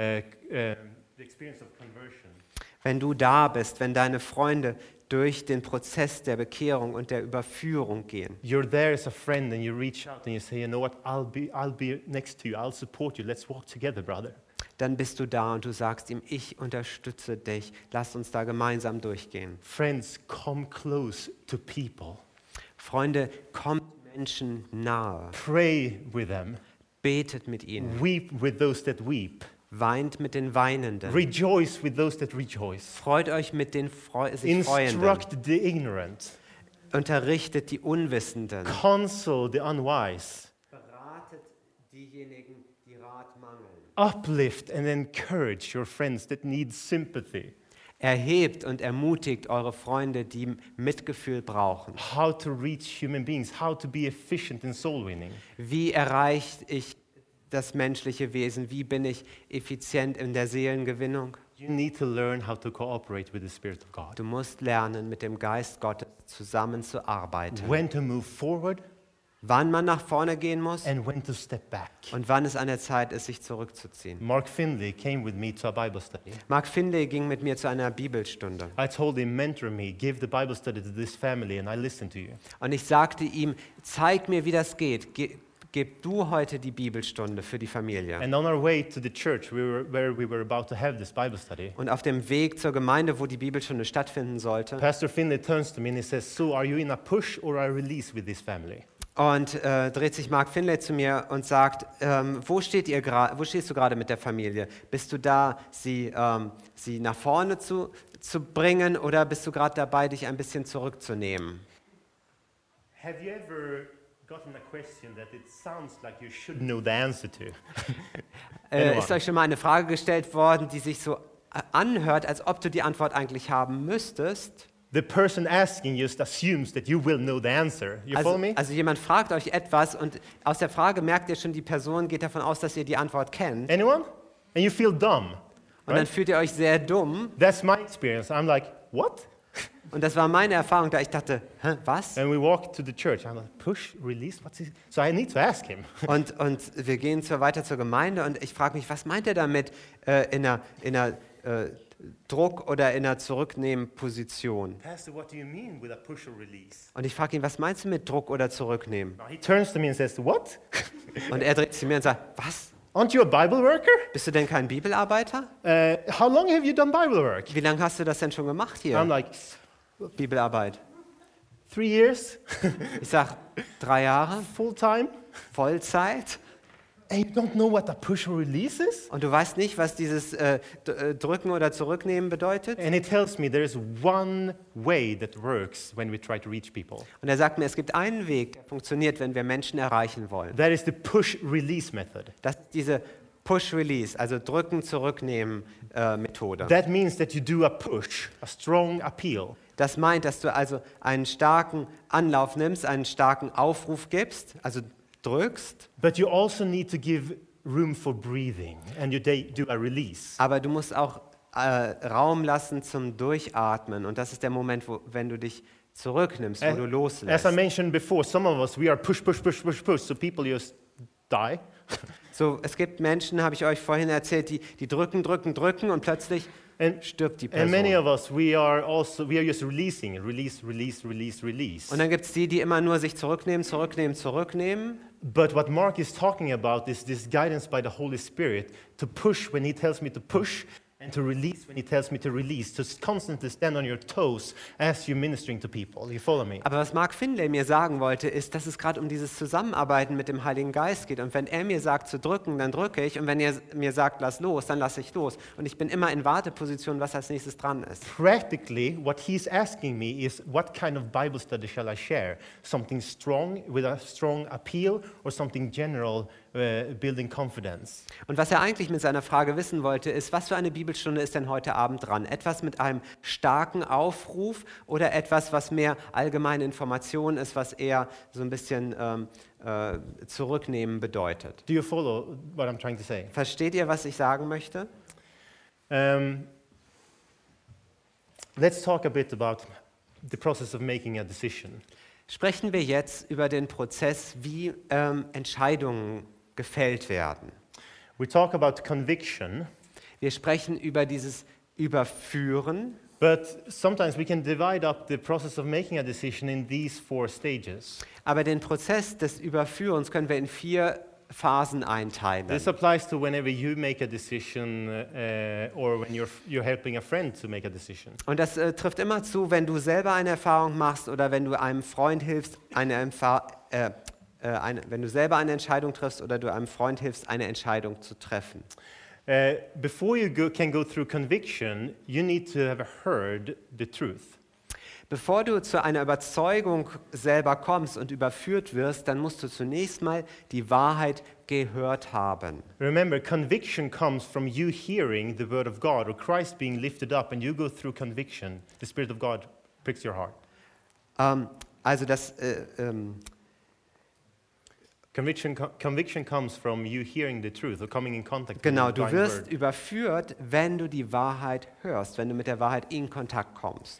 the experience of conversion. Wenn du da bist, wenn deine Freunde durch den Prozess der Bekehrung und der Überführung gehen. You're there as a friend and you reach out and you say, you know what, I'll be next to you, I'll support you, let's walk together, brother. Dann bist du da und du sagst ihm, ich unterstütze dich, lass uns da gemeinsam durchgehen. Friends, come close to people. Freunde, kommt Menschen nahe, Pray with them. betet mit ihnen, Weep with those that weep. weint mit den Weinenden, Rejoice with those that rejoice. freut euch mit den sich Freuenden, Instruct the ignorant. unterrichtet die Unwissenden, Counsel the unwise. beratet diejenigen, die Rat mangeln. Uplift and encourage your friends that need sympathy. Erhebt und ermutigt eure Freunde, die Mitgefühl brauchen. How to reach human beings, how to be efficient in soul winning. Wie erreiche ich das menschliche Wesen? Wie bin ich effizient in der Seelengewinnung? You need to learn how to cooperate with the Spirit of God. Du musst lernen, mit dem Geist Gottes zusammenzuarbeiten. When to move forward Wann man nach vorne gehen muss and when to step back. und wann es an der Zeit ist, sich zurückzuziehen. Mark Finley came with me to a Bible study. Mark Finley ging mit mir zu einer Bibelstunde. I told him, mentor me, give the Bible study to this family and I listen to you. Und ich sagte ihm, zeig mir, wie das geht. Gib du heute die Bibelstunde für die Familie. And on our way to the church where we were about to have this Bible study, Und auf dem Weg zur Gemeinde, wo die Bibelstunde stattfinden sollte, Pastor Finley turns to me and he says, so are you in a push or a release with this family? und dreht sich Mark Finlay zu mir und sagt, wo stehst du gerade mit der Familie? Bist du da, sie nach vorne zu bringen oder bist du gerade dabei, dich ein bisschen zurückzunehmen? Have you ever gotten a question that it sounds like you should know the answer to? Ist euch schon mal eine Frage gestellt worden, die sich so anhört, als ob du die Antwort eigentlich haben müsstest? The person asking just assumes that you will know the answer. You follow me? Also jemand fragt euch etwas und aus der Frage merkt ihr schon, die Person geht davon aus, dass ihr die Antwort kennt. Anyone? And you feel dumb. Und dann fühlt ihr euch sehr dumm. That's my experience. I'm like, what? Und das war meine Erfahrung, da ich dachte, hä, was? And we walk to the church. I'm like, push, release, what's this? So I need to ask him. Und wir gehen weiter zur Gemeinde und ich frage mich, was meint er damit in einer Druck- oder in einer Zurücknehmen-Position? Pastor, what do you mean with a push or release? Und ich frage ihn, was meinst du mit Druck oder Zurücknehmen? Now he turns to me and says, what? Und er dreht sich zu mir und sagt, was? Aren't you a Bible worker? Bist du denn kein Bibelarbeiter? How long have you done Bible work? Wie lange hast du das denn schon gemacht I'm hier, like, Bibelarbeit? 3 years, Ich sage, 3 Jahre, full time, Vollzeit. and you don't know what a push or release is? Und du weißt nicht, was dieses Drücken oder Zurücknehmen bedeutet? And he tells me there's one way that works when we try to reach people. Und er sagt mir, es gibt einen Weg, der funktioniert, wenn wir Menschen erreichen wollen. That is the push-release method. Das ist diese Push-Release, also Drücken, Zurücknehmen Methode. That means that you do a push, a strong appeal. Das meint, dass du also einen starken Anlauf nimmst, einen starken Aufruf gibst, also drückst, But you also need to give room for breathing, and you do a release. Aber du musst auch Raum lassen zum Durchatmen. Und das ist der Moment, wenn du dich zurücknimmst, wo du As loslässt. I mentioned before, some of us, we are push, push, push, push, push, so people just die. So, es gibt Menschen, habe ich euch vorhin erzählt, die drücken, drücken, drücken und plötzlich stirbt die And many Person. of us, we are just releasing, release, release, release, release. Und dann gibt es die immer nur sich zurücknehmen, zurücknehmen, zurücknehmen. But what Mark is talking about is this guidance by the Holy Spirit to push when he tells me to push, and to release when he tells me to release, to constantly stand on your toes as you're ministering to people. You follow me? Aber was Mark Finlay mir sagen wollte, ist, dass es gerade um dieses Zusammenarbeiten mit dem Heiligen Geist geht. Und wenn er mir sagt zu drücken, dann drücke ich. Und wenn er mir sagt, lass los, dann lasse ich los. Und ich bin immer in Warteposition, was als nächstes dran ist. Practically, what he's asking me is, what kind of Bible study shall I share? Something strong, with a strong appeal, or something general, building confidence? Und was er eigentlich mit seiner Frage wissen wollte, ist, was für eine Bibelstunde ist denn heute Abend dran? Etwas mit einem starken Aufruf oder etwas, was mehr allgemeine Information ist, was eher so ein bisschen zurücknehmen bedeutet? Do you follow what I'm trying to say? Versteht ihr, was ich sagen möchte? Let's talk a bit about the process of making a decision. Sprechen wir jetzt über den Prozess, wie Entscheidungen gefällt werden. We talk about conviction, Wir sprechen über dieses Überführen, but sometimes we can divide up the process of making a decision in these 4 stages. aber den Prozess des Überführens können wir in 4 Phasen einteilen. This applies to whenever you make a decision or when you're helping a friend to make a decision. Und das trifft immer zu, wenn du selber eine Erfahrung machst oder wenn du einem Freund hilfst, wenn du selber eine Entscheidung triffst oder du einem Freund hilfst, eine Entscheidung zu treffen. Before you can go through conviction, you need to have heard the truth. Bevor du zu einer Überzeugung selber kommst und überführt wirst, dann musst du zunächst mal die Wahrheit gehört haben. Remember, conviction comes from you hearing the word of God or Christ being lifted up, and you go through conviction. The Spirit of God pricks your heart. Also das Conviction comes from you hearing the truth or coming in contact genau, with the du divine wirst word. überführt, wenn du die Wahrheit hörst, wenn du mit der Wahrheit in Kontakt kommst.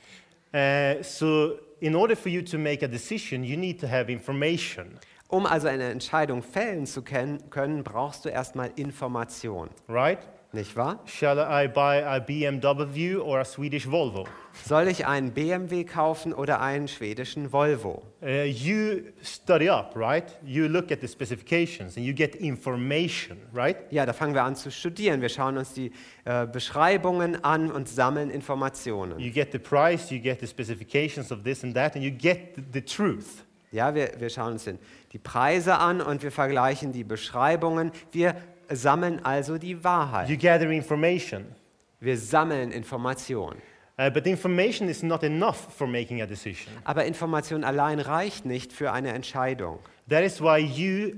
So, in order for you to make a decision, you need to have information, Um also eine Entscheidung fällen zu können, brauchst du erstmal Information, right? nicht wahr? Shall I buy a BMW or a Swedish Volvo? Soll ich einen BMW kaufen oder einen schwedischen Volvo? You study up, right? You look at the specifications and you get information, right? Ja, da fangen wir an zu studieren. Wir schauen uns die Beschreibungen an und sammeln Informationen. You get the price, you get the specifications of this and that, and you get the truth. Ja, wir schauen uns die Preise an und wir vergleichen die Beschreibungen. Wir sammeln also die Wahrheit. You gather information. Wir sammeln Informationen. But information is not enough for making a decision. Aber Information allein reicht nicht für eine Entscheidung. That is why you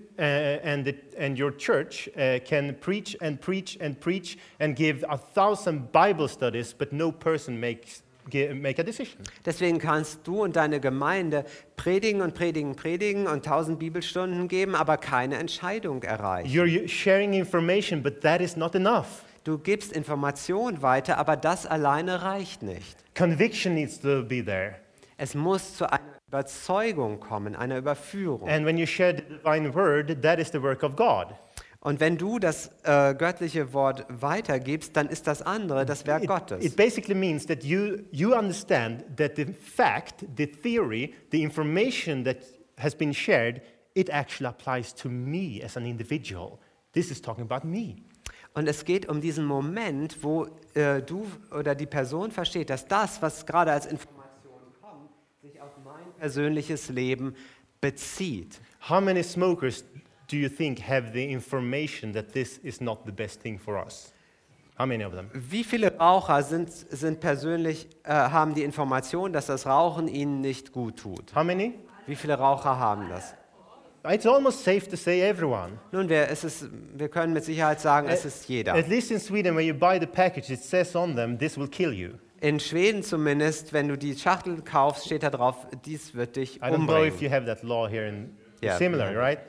and your church can preach and preach and preach and give 1,000 Bible studies, but no person make a decision. Deswegen kannst du und deine Gemeinde predigen und predigen, predigen und 1000 Bibelstunden geben, aber keine Entscheidung erreichen. You're sharing information, but that is not enough. Du gibst Information weiter, aber das alleine reicht nicht. Conviction needs to be there. Es muss zu einer Überzeugung kommen, einer Überführung. And when you share the divine word, that is the work of God. Und wenn du das göttliche Wort weitergibst, dann ist das andere das Werk Gottes. It basically means that you understand that the fact, the theory, the information that has been shared, it actually applies to me as an individual. This is talking about me. Und es geht um diesen Moment, wo du oder die Person versteht, dass das, was gerade als Information kommt, sich auf mein persönliches Leben bezieht. How many smokers do you think have the information that this is not the best thing for us? How many of them? Wie viele Raucher sind persönlich, haben die Information, dass das Rauchen ihnen nicht gut tut? How many? Wie viele Raucher haben das? It's almost safe to say everyone. Nun, wir können mit Sicherheit sagen, es ist jeder. At least in Sweden, when you buy the package, it says on them, this will kill you. In Schweden zumindest, wenn du die Schachtel kaufst, steht da drauf, dies wird dich I don't know if umbringen. you have that law here in Yeah, similar, yeah. right? Ja.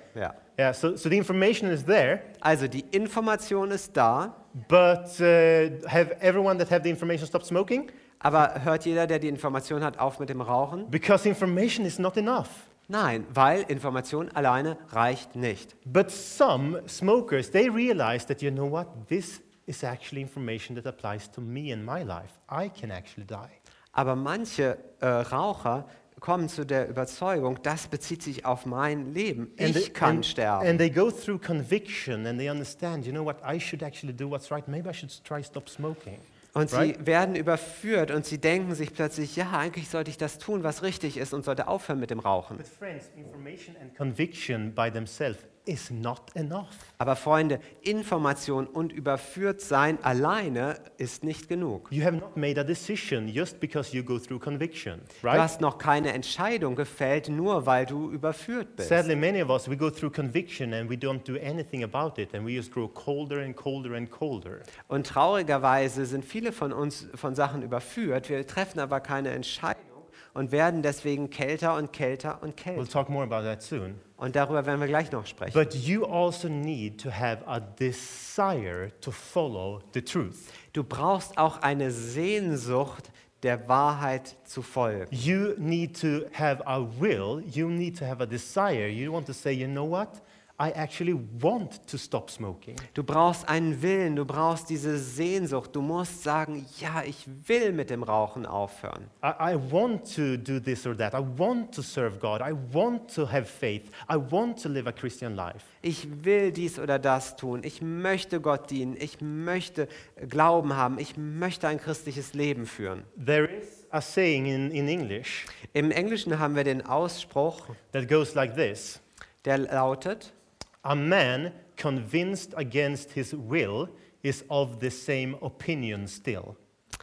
Yeah, so the information is there, Also die Information ist da, but have everyone that have the information stopped smoking? aber hört jeder, der die Information hat, auf mit dem Rauchen? Because information is not enough. Nein, weil Information alleine reicht nicht. But some smokers, they realize that, you know what, this is actually information that applies to me and my life. I can actually die. Aber manche Raucher kommen zu der Überzeugung, das bezieht sich auf mein Leben. Ich kann sterben. And they go through conviction and they understand, you know what, I should actually do what's right. Maybe I should try stop smoking. Und Right? sie werden überführt und sie denken sich plötzlich, ja, eigentlich sollte ich das tun, was richtig ist und sollte aufhören mit dem Rauchen. But friends, information and conviction by themselves is not enough. Aber Freunde, Information und überführt sein alleine ist nicht genug. You have not made a decision just because you go through conviction, Du right? hast noch keine Entscheidung gefällt, nur weil du überführt bist. Sadly, many of us, we go through conviction and we don't do anything about it, and we just grow colder and colder and colder. Und traurigerweise sind viele von uns von Sachen überführt, wir treffen aber keine Entscheidung und werden deswegen kälter und kälter und We'll kälter. talk more about that soon. Und darüber werden wir gleich noch sprechen. But you also need to have a desire to follow the truth. Du brauchst auch eine Sehnsucht, der Wahrheit zu folgen. You need to have a will, you need to have a desire. You want to say, you know what? I actually want to stop smoking. Du brauchst einen Willen, du brauchst diese Sehnsucht. Du musst sagen, ja, ich will mit dem Rauchen aufhören. I want to do this or that. I want to serve God. I want to have faith. I want to live a Christian life. Ich will dies oder das tun. Ich möchte Gott dienen. Ich möchte Glauben haben. Ich möchte ein christliches Leben führen. There is a saying in English Im Englischen haben wir den Ausspruch, that goes like this. der lautet, A man convinced against his will is of the same opinion still.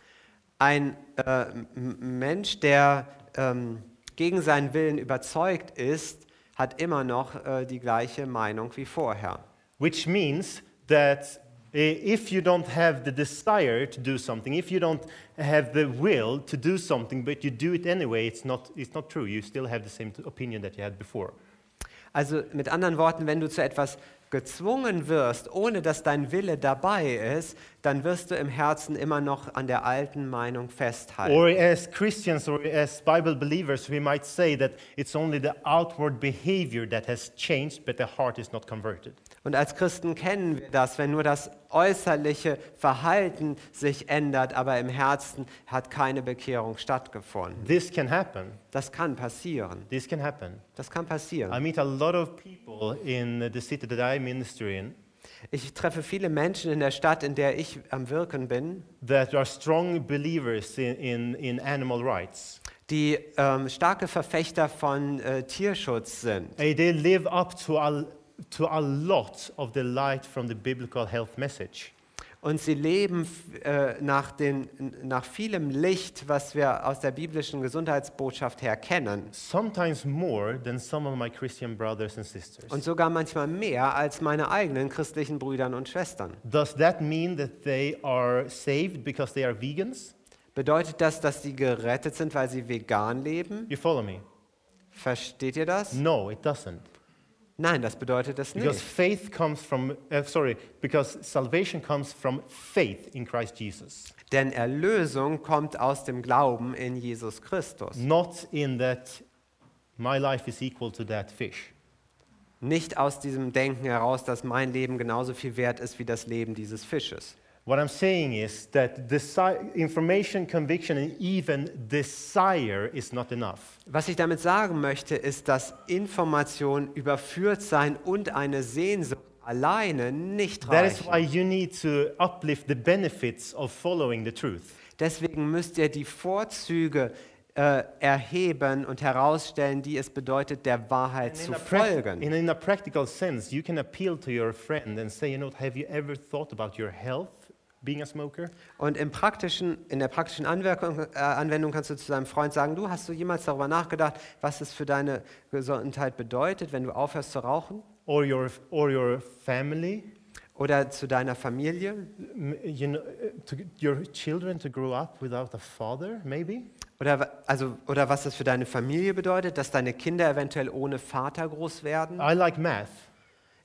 ein Mensch, der gegen seinen Willen überzeugt ist, hat immer noch die gleiche Meinung wie vorher. Which means that if you don't have the desire to do something, if you don't have the will to do something, but you do it anyway, it's not true. You still have the same opinion that you had before. Also mit anderen Worten, wenn du zu etwas gezwungen wirst, ohne dass dein Wille dabei ist, dann wirst du im Herzen immer noch an der alten Meinung festhalten. Or as Christians or as Bible believers, we might say that it's only the outward behavior that has changed, but the heart is not converted. Und als Christen kennen wir das, wenn nur das äußerliche Verhalten sich ändert, aber im Herzen hat keine Bekehrung stattgefunden. This can happen. Das kann passieren. This can happen. Das kann I passieren. meet a lot of people in the city that I minister in Ich treffe viele Menschen in der Stadt, in der ich am Wirken bin, that are strong believers in animal rights. die starke Verfechter von Tierschutz sind. They live up to a lot of the light from the biblical health message. Und sie leben nach vielem Licht, was wir aus der biblischen Gesundheitsbotschaft her kennen. Sometimes more than some of my Christian brothers and sisters. Und sogar manchmal mehr als meine eigenen christlichen Brüdern und Schwestern. Does that mean that they are saved because they are vegans? Bedeutet das, dass sie gerettet sind, weil sie vegan leben? You follow me? Versteht ihr das? No, it doesn't. Nein, das bedeutet es Because nicht. faith comes from, because salvation comes from faith in Christ Jesus. Denn Erlösung kommt aus dem Glauben in Jesus Christus. Not in that my life is equal to that fish. Nicht aus diesem Denken heraus, dass mein Leben genauso viel wert ist wie das Leben dieses Fisches. What I'm saying is that information, conviction, and even desire is not enough. Was ich damit sagen möchte, ist, dass Information, überführt sein und eine Sehnsucht alleine nicht That is why reichen. you need to uplift the benefits of following the truth. Deswegen müsst ihr die Vorzüge erheben und herausstellen, die es bedeutet, der Wahrheit zu folgen. In a practical sense, you can appeal to your friend and say, you know, have you ever thought about your health being a smoker? Und in der praktischen Anwendung kannst du zu deinem Freund sagen, hast du jemals darüber nachgedacht, was es für deine Gesundheit bedeutet, wenn du aufhörst zu rauchen? Or your family? Oder zu deiner Familie? You know, to your children to grow up without a father, maybe? Oder was es für deine Familie bedeutet, dass deine Kinder eventuell ohne Vater groß werden? I like math.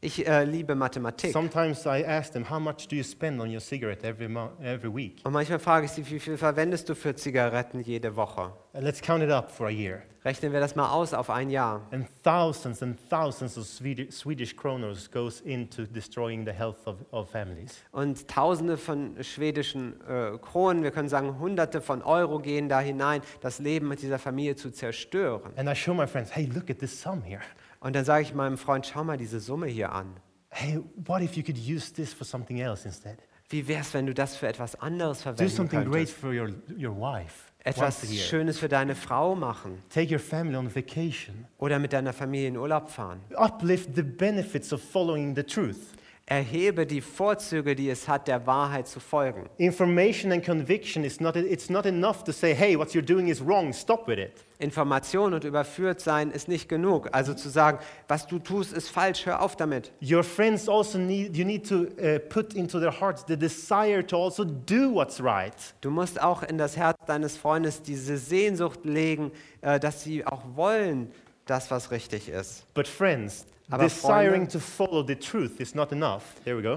Ich liebe Mathematik. Sometimes I ask them, how much do you spend on your cigarette every week? Und manchmal frage ich sie, wie viel verwendest du für Zigaretten jede Woche? And let's count it up for a year. Rechnen wir das mal aus auf ein Jahr. And thousands of Swedish kronors goes into destroying the health of families. Und Tausende von schwedischen Kronen, wir können sagen Hunderte von Euro gehen da hinein, das Leben mit dieser Familie zu zerstören. And I show my friends, hey, look at this sum here. Und dann sage ich meinem Freund, schau mal diese Summe hier an. Hey, what if you could use this for something else instead? Wie wäre es, wenn du das für etwas anderes Do verwenden something great könntest? for your wife. Etwas once a year. Schönes für deine Frau machen Take your family on vacation. oder mit deiner Familie in Urlaub fahren. Uplift the benefits of following the truth. Erhebe die Vorzüge, die es hat, der Wahrheit zu folgen. Information and conviction it's not enough to say, hey, what you're doing is wrong, stop with it. Information und überführt sein ist nicht genug. Also zu sagen, was du tust, ist falsch, hör auf damit. Your friends also need to put into their hearts the desire to also do what's right. Du musst auch in das Herz deines Freundes diese Sehnsucht legen, dass sie auch wollen, das, was richtig ist. But friends, Aber desiring Freunde- to follow the truth is not enough. There we go.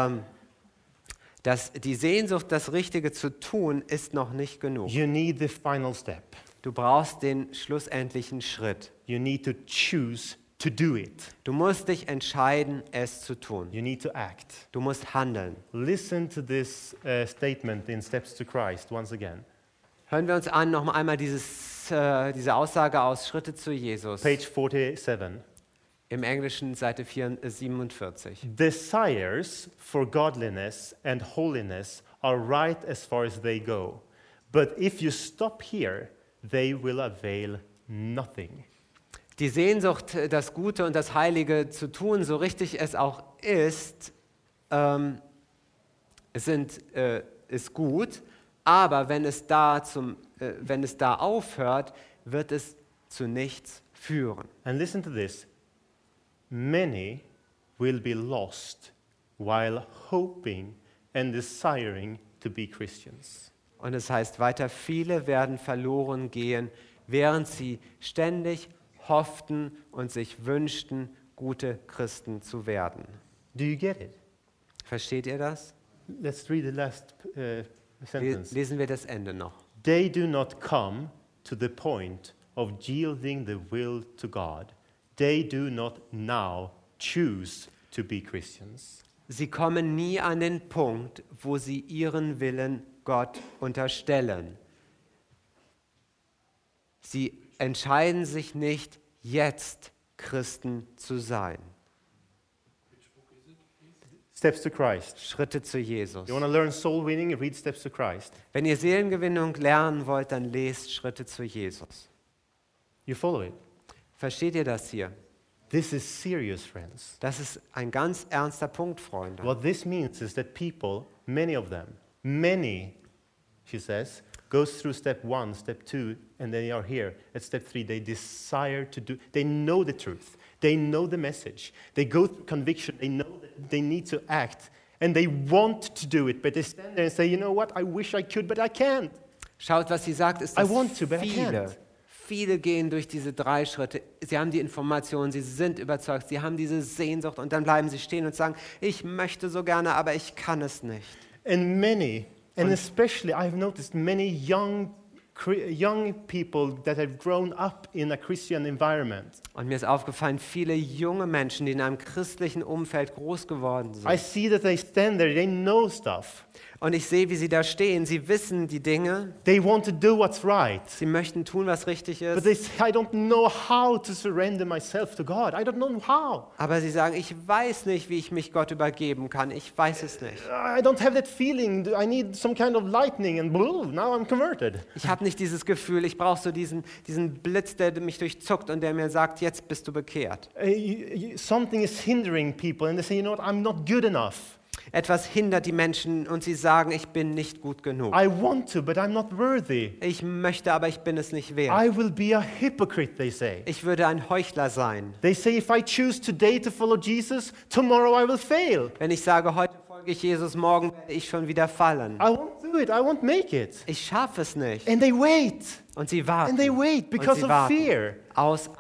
Dass die Sehnsucht, das Richtige zu tun, ist noch nicht genug. You need the final step. Du brauchst den schlussendlichen Schritt. You need to choose to do it. Du musst dich entscheiden, es zu tun. You need to act. Du musst handeln. Listen to this statement in Steps to Christ once again. Hören wir uns an, noch einmal diese Aussage aus Schritte zu Jesus. Page 47. Im Englischen Seite 47. Desires for godliness and holiness are right as far as they go. But if you stop here, they will avail nothing. Die Sehnsucht, das Gute und das Heilige zu tun, so richtig es auch ist, ist gut, aber wenn es da aufhört, wird es zu nichts führen. And listen to this. Many will be lost while hoping and desiring to be Christians. Und es heißt weiter, viele werden verloren gehen, während sie ständig hofften und sich wünschten, gute Christen zu werden. Do you get it? Versteht ihr das? Let's read the last sentence. Lesen wir das Ende noch. They do not come to the point of yielding the will to God. They do not now choose to be Christians. Sie kommen nie an den Punkt, wo sie ihren Willen Gott unterstellen. Sie entscheiden sich nicht, jetzt Christen zu sein. Steps to Christ. Schritte zu Jesus. You want to learn soul winning? Read Steps to Christ. Wenn ihr Seelengewinnung lernen wollt, dann lest Schritte zu Jesus. You follow it. Versteht ihr das hier? This is serious, friends. Das ist ein ganz ernster Punkt, Freunde. What this means is that people, many of them, many, she says, goes through step 1, step 2, and they are here at step 3. They desire to do, they know the truth. They know the message. They go through conviction. They know that they need to act. And they want to do it, but they stand there and say, you know what, I wish I could, but I can't. Schaut, was sie sagt, ist, I dass want to, but I can't. viele gehen durch diese 3 Schritte. Sie haben die Informationen, sie sind überzeugt, sie haben diese Sehnsucht und dann bleiben sie stehen und sagen, ich möchte so gerne, aber ich kann es nicht. And many, and especially I've noticed many young people that have grown up in a Christian environment. Und mir ist aufgefallen, viele junge Menschen, die in einem christlichen Umfeld groß geworden I sind. see that they stand there, they know stuff. Und ich sehe, wie sie da stehen. Sie wissen die Dinge. They want to do what's right. Sie möchten tun, was richtig But ist. they say, I don't know how to surrender myself to God. I don't know how. Aber sie sagen, ich weiß nicht, wie ich mich Gott übergeben kann. Ich weiß es nicht. I don't have that feeling. I need some kind of lightning and now I'm converted. Ich habe nicht dieses Gefühl. Ich brauche so diesen Blitz, der mich durchzuckt und der mir sagt, jetzt bist du bekehrt. Something is hindering people and they say, you know what, I'm not good enough. Etwas hindert die Menschen und sie sagen, ich bin nicht gut genug. I want to, but I'm not worthy. Ich möchte, aber ich bin es nicht wert. I will be a hypocrite, they say. Ich würde ein Heuchler sein. They say if I choose today to follow Jesus, tomorrow I will fail. Wenn ich sage, heute folge ich Jesus, morgen werde ich schon wieder fallen. I won't do it. I won't make it. Ich schaffe es nicht. And they wait. Und sie warten. And they wait Und because sie of warten. fear. Aus Angst.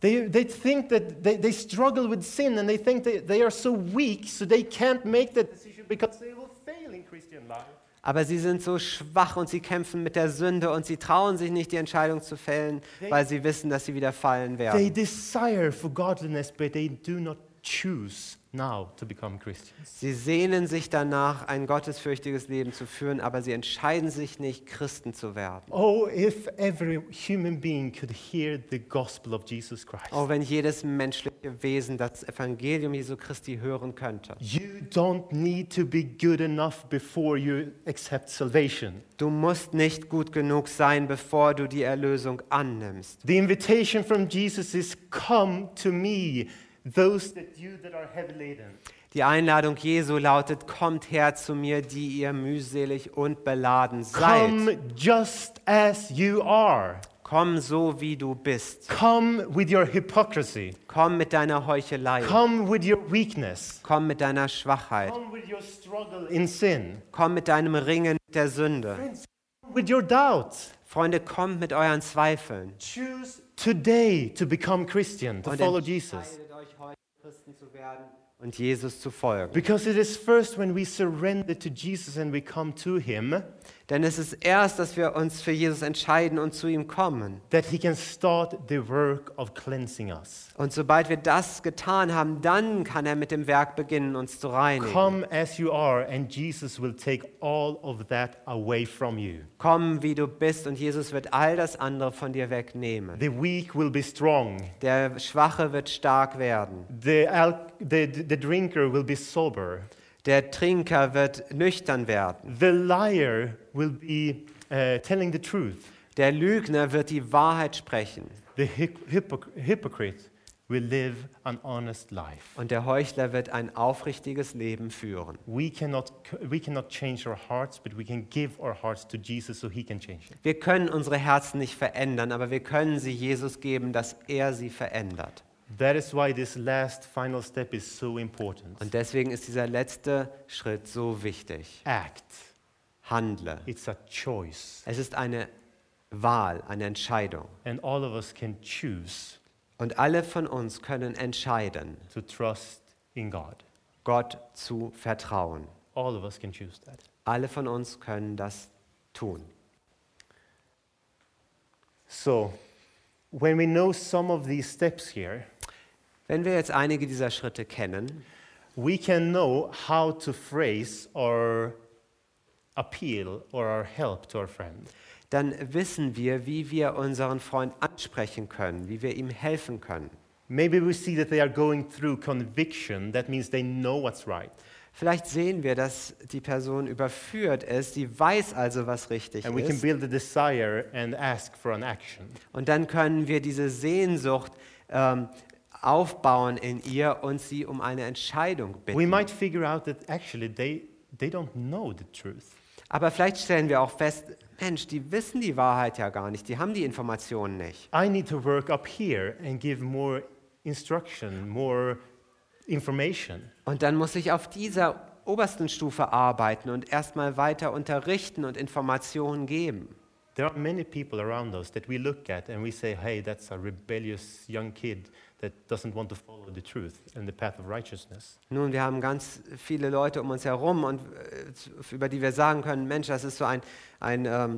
They think that they struggle with sin and they think they are so weak, so they can't make that decision because they will fail in Christian life. Aber sie sind so schwach und sie kämpfen mit der Sünde und sie trauen sich nicht, die Entscheidung zu fällen, weil sie wissen, dass sie wieder fallen They werden. desire for godliness, but they do not choose now to become Christians. Sie sehnen sich danach, ein gottesfürchtiges Leben zu führen, aber sie entscheiden sich nicht, Christen zu werden. Oh, if every human being could hear the gospel of Jesus Christ. Auch wenn jedes menschliche Wesen das Evangelium Jesu Christi hören könnte. You don't need to be good enough before you accept salvation. Du musst nicht gut genug sein, bevor du die Erlösung annimmst. The invitation from Jesus is, come to me, those that are heavy laden. Die Einladung Jesu lautet, kommt her zu mir, die ihr mühselig und beladen seid. Come just as you are. Komm so, wie du bist. Come with your hypocrisy. Komm mit deiner Heuchelei. Come with your weakness. Komm mit deiner Schwachheit. Come with your struggle in sin. Komm mit deinem Ringen mit der Sünde. Friends, come with your doubts. Freunde, kommt mit euren Zweifeln. Choose today to become Christian, to Und follow Jesus. entscheidet euch heute, Christen zu werden und Jesus zu folgen. Because it is first when we surrender to Jesus and we come to Him Denn es ist erst, dass wir uns für Jesus entscheiden und zu ihm kommen. that He can start the work of cleansing us. Und sobald wir das getan haben, dann kann er mit dem Werk beginnen, uns zu reinigen. Come as you are, and Jesus will take all of that away from you. Komm, wie du bist, und Jesus wird all das andere von dir wegnehmen. The weak will be strong. Der Schwache wird stark werden. The drinker will be sober. Der Trinker wird nüchtern werden. The liar will be telling the truth. Der Lügner wird die Wahrheit sprechen. The hypocrite will live an honest life. Und der Heuchler wird ein aufrichtiges Leben führen. We cannot change our hearts, but we can give our hearts to Jesus so He can change it. Wir können unsere Herzen nicht verändern, aber wir können sie Jesus geben, dass er sie verändert. That is why this last final step is so important. Und deswegen ist dieser letzte Schritt so wichtig. Act. Handle. It's a choice. Es ist eine Wahl, eine Entscheidung. And all of us can choose Und alle von uns können entscheiden, to trust in God. Gott zu vertrauen. All of us can choose that. Alle von uns können das tun. So, when we know some of these steps here, Wenn wir jetzt einige dieser Schritte kennen, we can know how to phrase our appeal or our help to our friend. dann wissen wir, wie wir unseren Freund ansprechen können, wie wir ihm helfen können. Maybe we see that they are going through conviction. That means they know what's right. Vielleicht sehen wir, dass die Person überführt ist, sie weiß also, was richtig And we can ist. build a desire and ask for an action. Und dann können wir diese Sehnsucht aufbauen in ihr und sie um eine Entscheidung We bitten. might figure out that actually they don't know the truth. Aber vielleicht stellen wir auch fest, Mensch, die wissen die Wahrheit ja gar nicht, die haben die Informationen nicht. I need to work up here and give more instruction, more information. Und dann muss ich auf dieser obersten Stufe arbeiten und erstmal weiter unterrichten und Informationen geben. There are many people around us that we look at and we say, hey, that's a rebellious young kid that doesn't want to follow the truth and the path of righteousness. Nun, wir haben ganz viele Leute um uns herum, und über die wir sagen können, Mensch, das ist so ein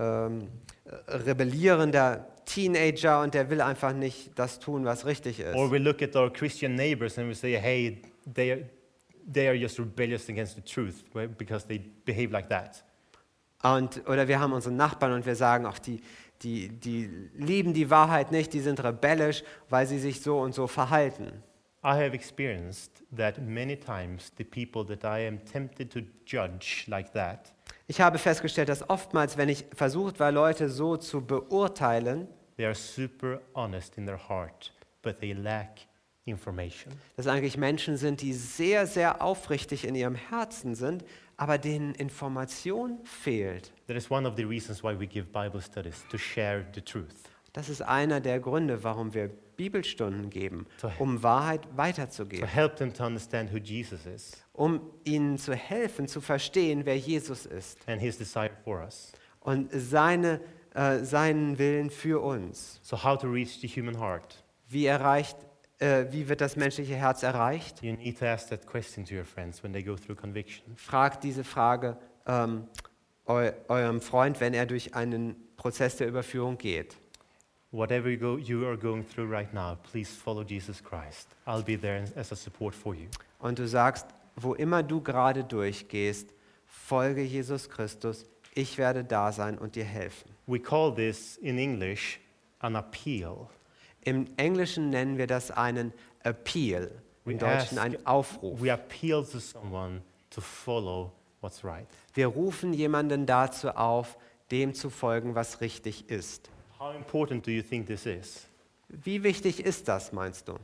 rebellierender Teenager und der will einfach nicht das tun, was richtig ist. Or we look at our Christian neighbors and we say, hey, they are just rebellious against the truth right? Because they behave like that. Oder wir haben unsere Nachbarn und wir sagen, ach, die lieben die Wahrheit nicht, die sind rebellisch, weil sie sich so und so verhalten. I have experienced that many times the people that I am tempted to judge like that, Ich habe festgestellt, dass oftmals, wenn ich versucht war, Leute so zu beurteilen, they are super honest in their heart, but they lack information. dass eigentlich Menschen sind, die sehr, sehr aufrichtig in ihrem Herzen sind, aber denen Information fehlt. That is one of the reasons why we give Bible studies, to share the truth. Das ist einer der Gründe, warum wir Bibelstunden geben, So- um Wahrheit To weiterzugeben, help them to understand who Jesus is um ihnen zu helfen, zu verstehen, wer Jesus ist and His desire for us. und seinen Willen für uns. So how to reach the human heart? Wie wird das menschliche Herz erreicht? You need to ask that question to your friends when they go through conviction. Fragt diese Frage eurem Freund, wenn er durch einen Prozess der Überführung geht. Whatever you are going through right now, please follow Jesus Christ. I'll be there as a support for you. Und du sagst, wo immer du gerade durchgehst, folge Jesus Christus, ich werde da sein und dir helfen. We call this in English an appeal. Im Englischen nennen wir das einen Appeal, im Deutschen einen Aufruf. We appeal to someone to follow what's right. Wir rufen jemanden dazu auf, dem zu folgen, was richtig ist. How important do you think this is? Wie wichtig ist das, meinst du?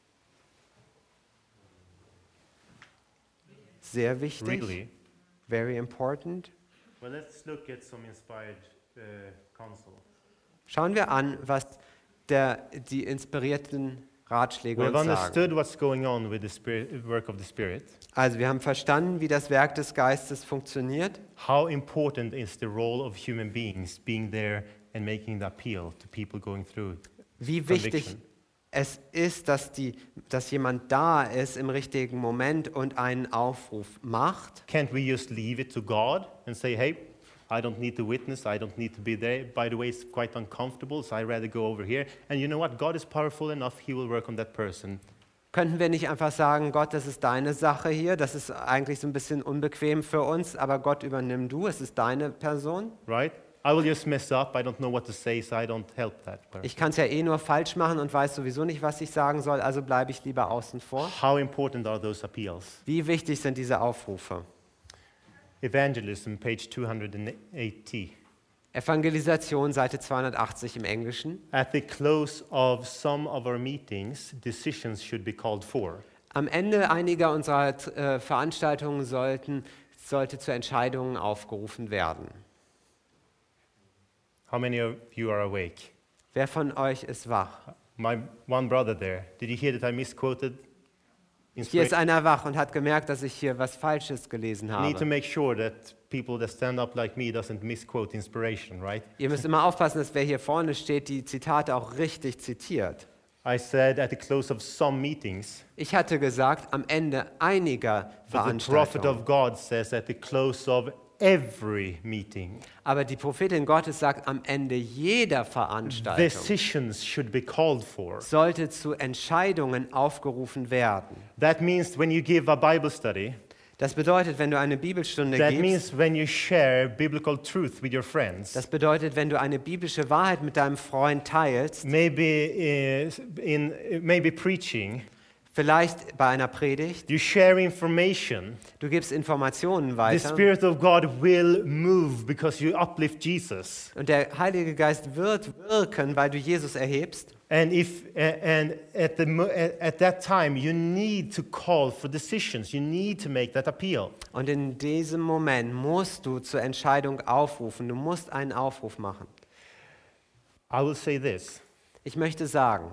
Sehr wichtig. Really? Very important. Well, let's look at some inspired counsel. Schauen wir an, was die inspirierten Ratschläge We have uns sagen. understood what's going on with the work of the Spirit. Also wir haben verstanden, wie das Werk des Geistes funktioniert. How important is the role of human beings being there and making the appeal to people going through Wie wichtig conviction? es ist, dass jemand da ist im richtigen Moment und einen Aufruf macht. Can't we just leave it to God and say, hey, I don't need to witness, I don't need to be there. By the way, it's quite uncomfortable, so I'd rather go over here. And you know what? God is powerful enough, He will work on that person. Könnten wir nicht einfach sagen, Gott, das ist deine Sache hier, das ist eigentlich so ein bisschen unbequem für uns, aber Gott, übernimm du, es ist deine Person. Right? I will just mess up, I don't know what to say, so I don't help that person. Ich kann es ja eh nur falsch machen und weiß sowieso nicht, was ich sagen soll, also bleibe ich lieber außen vor. How important are those appeals? Wie wichtig sind diese Aufrufe? Evangelism, page 280. Evangelisation, Seite 280 im Englischen. At the close of some of our meetings, decisions should be called for. Am Ende einiger unserer Veranstaltungen sollte zu Entscheidungen aufgerufen werden. How many of you are awake? Wer von euch ist wach? My one brother there, did you hear that I misquoted? Hier ist einer wach und hat gemerkt, dass ich hier was Falsches gelesen You need to habe. make sure that people that stand up like me doesn't misquote inspiration, right? Ihr müsst immer aufpassen, dass wer hier vorne steht, die Zitate auch richtig zitiert. I said at the close of some meetings, Ich hatte gesagt, am Ende einiger but the prophet Veranstaltungen. of God says at the close of every meeting. Aber die Prophetin Gottes sagt, am Ende jeder Veranstaltung Decisions should be called for. sollte zu Entscheidungen aufgerufen werden. That means when you give a Bible study, Das bedeutet, wenn du eine Bibelstunde that gibst, means when you share biblical truth with your friends, das bedeutet, wenn du eine biblische Wahrheit mit deinem Freund teilst, maybe preaching, vielleicht bei einer Predigt, you share information, du gibst Informationen the weiter Spirit of God will move because you uplift Jesus. und der Heilige Geist wird wirken, weil du Jesus erhebst. And at that time, you need to call for decisions. You need to make that appeal. Und in diesem Moment musst du zur Entscheidung aufrufen. Du musst einen Aufruf machen. I will say this. Ich möchte sagen,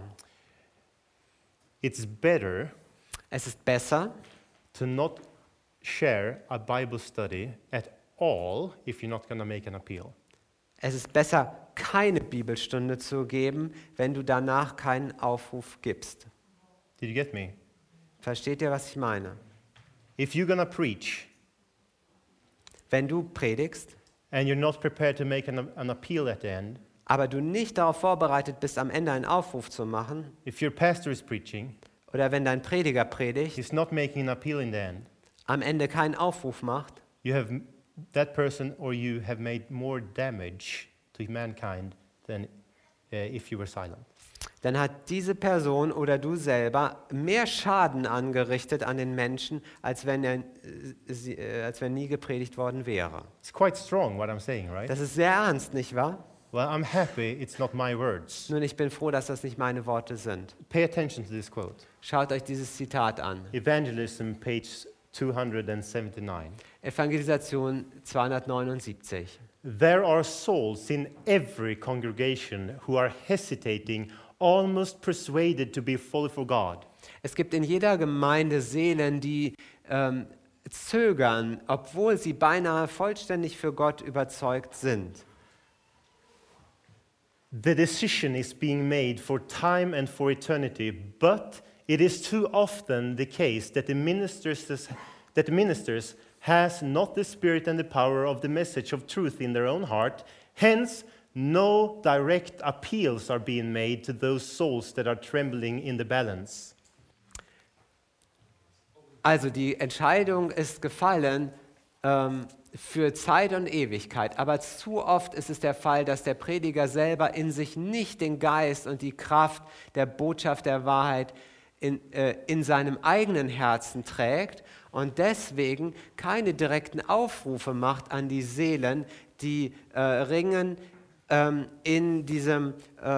It's better es ist besser, to not share a Bible study at all if you're not going to make an appeal. es ist besser, keine Bibelstunde zu geben, wenn du danach keinen Aufruf gibst. Did you get me? Versteht ihr, was ich meine? If you're going to preach Wenn du predigst, and you're not prepared to make an appeal at the end, aber du nicht darauf vorbereitet bist, am Ende einen Aufruf zu machen, if your pastor is preaching, oder wenn dein Prediger predigt, he's not making an appeal in the end, am Ende keinen Aufruf macht, that person or you have made more damage to mankind than if you were silent. dann hat diese Person oder du selber mehr Schaden angerichtet an den Menschen, als wenn nie gepredigt worden wäre. It's quite strong what I'm saying, right? Das ist sehr ernst, nicht wahr? Well, I'm happy it's not my words. Nun, ich bin froh, dass das nicht meine Worte sind. Pay attention to this quote. Schaut euch dieses Zitat an. Evangelism, page 279. Evangelisation 279. There are souls in every congregation who are hesitating, almost persuaded to be fully for God. Es gibt in jeder Gemeinde Seelen, die zögern, obwohl sie beinahe vollständig für Gott überzeugt sind. the decision is being made for time and for eternity, but it is too often the case that the ministers has not the spirit and the power of the message of truth in their own heart. Hence, no direct appeals are being made to those souls that are trembling in the balance. Also die Entscheidung ist gefallen für Zeit und Ewigkeit, aber zu oft ist es der Fall, dass der Prediger selber in sich nicht den Geist und die Kraft der Botschaft der Wahrheit in seinem eigenen Herzen trägt und deswegen keine direkten Aufrufe macht an die Seelen, die ringen in diesem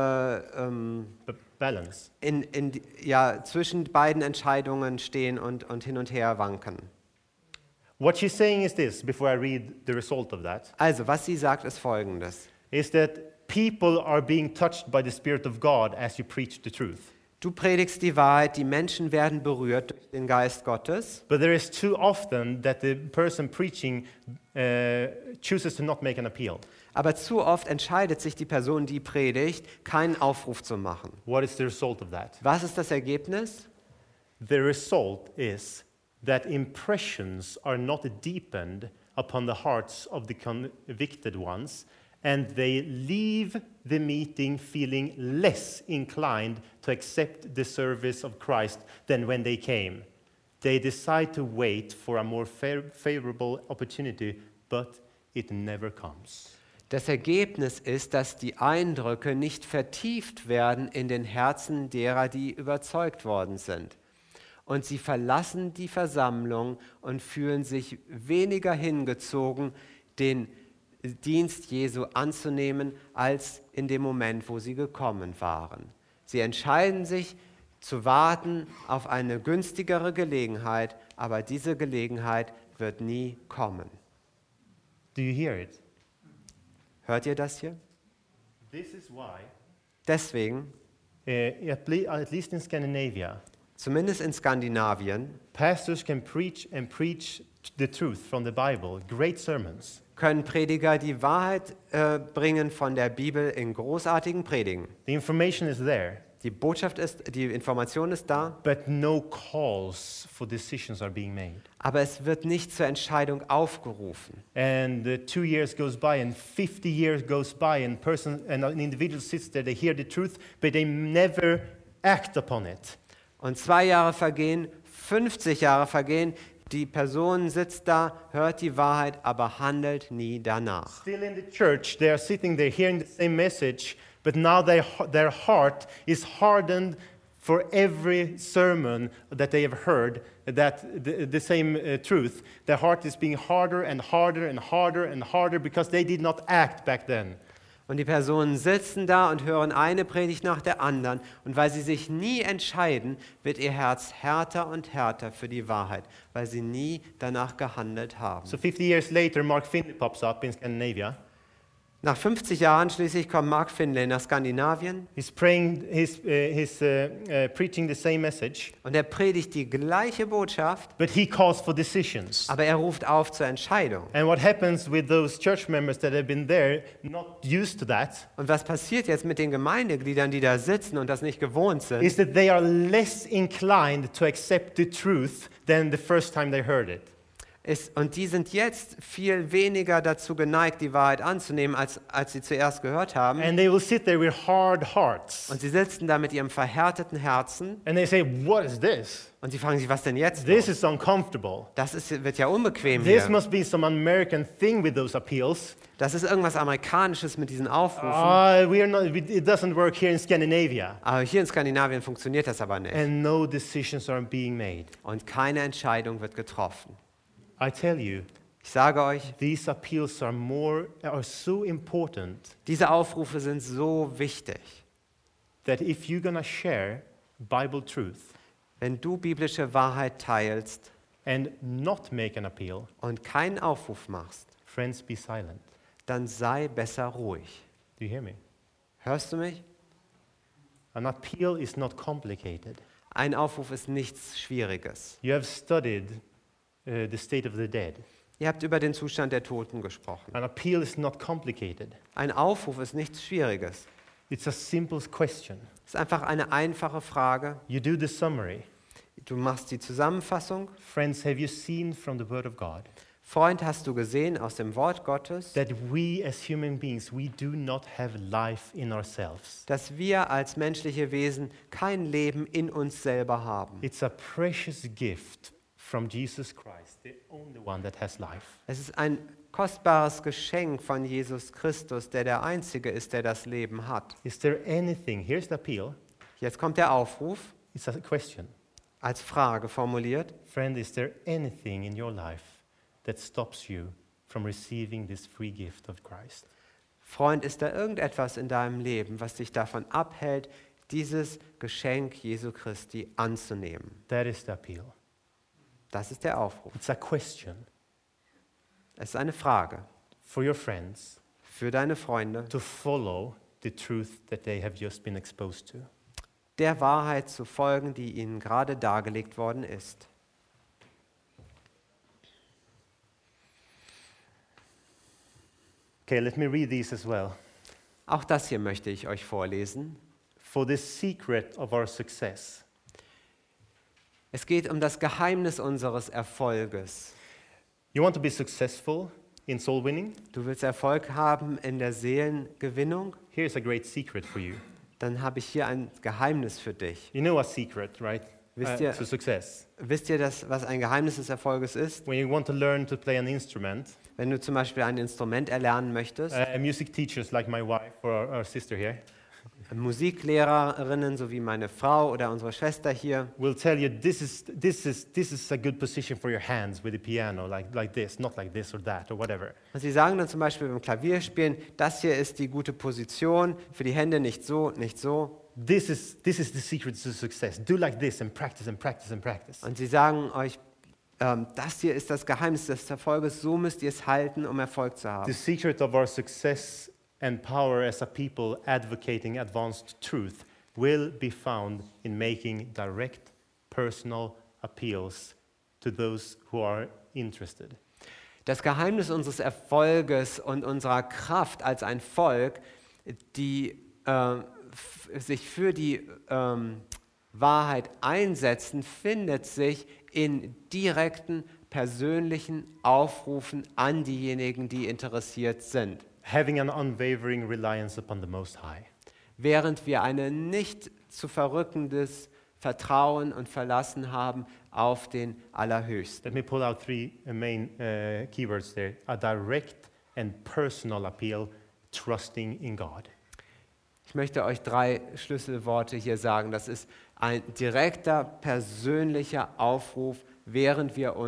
Balance. Zwischen beiden Entscheidungen stehen und hin und her wanken. What she's saying is this, before I read the result of that, Also, was sie sagt, ist Folgendes. is that people are being touched by the Spirit of God as you preach the truth. Du predigst die Wahrheit, die Menschen werden berührt durch den Geist Gottes. But there is too often that the person preaching chooses to not make an appeal. Aber zu oft entscheidet sich die Person, die predigt, keinen Aufruf zu machen. What is the result of that? Was ist das Ergebnis? The result is that impressions are not deepened upon the hearts of the convicted ones, and they leave the meeting feeling less inclined to accept the service of Christ than when they came. They decide to wait for a more favorable opportunity, but it never comes. Das Ergebnis ist, dass die Eindrücke nicht vertieft werden in den Herzen derer, die überzeugt worden sind. Und sie verlassen die Versammlung und fühlen sich weniger hingezogen, den Dienst Jesu anzunehmen, als in dem Moment, wo sie gekommen waren. Sie entscheiden sich zu warten auf eine günstigere Gelegenheit, aber diese Gelegenheit wird nie kommen. Do you hear it? Hört ihr das hier? This is why, Deswegen, at least in Scandinavia, zumindest in Skandinavien, pastors can preach the truth from the Bible, great sermons. können Prediger die Wahrheit bringen von der Bibel in großartigen Predigen. The information is there, Die Information ist da, but no calls for decisions are being made. aber es wird nicht zur Entscheidung aufgerufen. And 2 years goes by, and 50 years goes by, and an individual sits there, they hear the truth, but they never act upon it. Und 2 Jahre vergehen, 50 Jahre vergehen, die Person sitzt da, hört die Wahrheit, aber handelt nie danach. Still in the church, they are sitting there hearing the same message, but now their heart is hardened for every sermon that they have heard, that the same truth. Their heart is being harder and harder and harder and harder because they did not act back then. Und die Personen sitzen da und hören eine Predigt nach der anderen. Und weil sie sich nie entscheiden, wird ihr Herz härter und härter für die Wahrheit, weil sie nie danach gehandelt haben. So 50 years later, Mark Finley pops up in Scandinavia. Nach 50 Jahren schließlich kommt Mark Finley nach Skandinavien He's preaching the same message, und er predigt die gleiche Botschaft, but he calls for decisions. aber er ruft auf zur Entscheidung. And what happens with those church members that have been there, not used to that, Und was passiert jetzt mit den Gemeindegliedern, die da sitzen und das nicht gewohnt sind? is that they are less inclined to accept the truth than the first time they heard it. Und die sind jetzt viel weniger dazu geneigt, die Wahrheit anzunehmen, als sie zuerst gehört haben. And they will sit there with hard hearts. Und sie sitzen da mit ihrem verhärteten Herzen And they say, what is this? und sie fragen sich, was denn jetzt? This los? is uncomfortable. Wird ja unbequem This hier. must be some American thing with those appeals. Das ist irgendwas Amerikanisches mit diesen Aufrufen. It doesn't work here in Scandinavia. Aber hier in Skandinavien funktioniert das aber nicht. And no decisions are being made. Und keine Entscheidung wird getroffen. I tell you, Ich sage euch, these appeals are so important diese Aufrufe sind so wichtig. that if you're going to share Bible truth Wenn du biblische Wahrheit teilst and not make an appeal, und keinen Aufruf machst, friends, be silent. dann sei besser ruhig. Do you hear me? Hörst du mich? An appeal is not complicated. Ein Aufruf ist nichts Schwieriges. You have studied the state of the dead. Ihr habt über den Zustand der Toten gesprochen. An appeal is not complicated. Ein Aufruf ist nichts Schwieriges. It's a simple question. Es ist einfach eine einfache Frage. You do the summary. Du machst die Zusammenfassung. Friends, have you seen from the Word of God Freund, hast du gesehen aus dem Wort Gottes, that we as human beings, we do not have life in ourselves? dass wir als menschliche Wesen kein Leben in uns selber haben? It's a precious gift from Jesus Christ, the only one that has life. Es ist ein kostbares Geschenk von Jesus Christus, der Einzige ist, der das Leben hat. Is there anything, here's the appeal, Jetzt kommt der Aufruf, it's a question. als Frage formuliert. Friend, is there anything in your life that stops you from receiving this free gift of Christ? Freund, ist da irgendetwas in deinem Leben, was dich davon abhält, dieses Geschenk Jesu Christi anzunehmen? That is the appeal. Das ist der Aufruf. It's a question Es ist eine Frage for your friends für deine Freunde, to follow the truth that they have just been exposed to. der Wahrheit zu folgen, die ihnen gerade dargelegt worden ist. Okay, let me read these as well. Auch das hier möchte ich euch vorlesen. For the secret of our success. Es geht um das Geheimnis unseres Erfolges. You want to be successful in soul winning? Du willst Erfolg haben in der Seelengewinnung? Here's a great secret for you. Dann habe ich hier ein Geheimnis für dich. You know a secret, right? Wisst ihr- To success. Wisst ihr, was ein Geheimnis des Erfolges ist? When you want to learn to play an instrument, Wenn du zum Beispiel ein Instrument erlernen möchtest, music teachers like my wife or our sister here Musiklehrerinnen, so wie meine Frau oder unsere Schwester hier, will tell you this is a good position for your hands with the piano, like this, not like this or that or whatever. und sie sagen dann zum Beispiel beim Klavierspielen, das hier ist die gute Position, für die Hände nicht so, nicht so. This is the secret to success. Do like this and practice and practice and practice. Und sie sagen euch, das hier ist das Geheimnis des Erfolges, so müsst ihr es halten, um Erfolg zu haben. The secret of our success and power as a people advocating advanced truth will be found in making direct personal appeals to those who are interested. Das Geheimnis unseres Erfolges und unserer Kraft als ein Volk, die sich für die Wahrheit einsetzen, findet sich in direkten persönlichen Aufrufen an diejenigen, die interessiert sind. Having an unwavering reliance upon the Most High. Während wir ein nicht zu verrückendes Vertrauen und Verlassen haben auf den Allerhöchsten. Let me pull out three main keywords there. A direct and personal appeal, trusting in God. Ich möchte euch 3 Schlüsselworte hier sagen. Das ist ein direkter, persönlicher Aufruf, während wir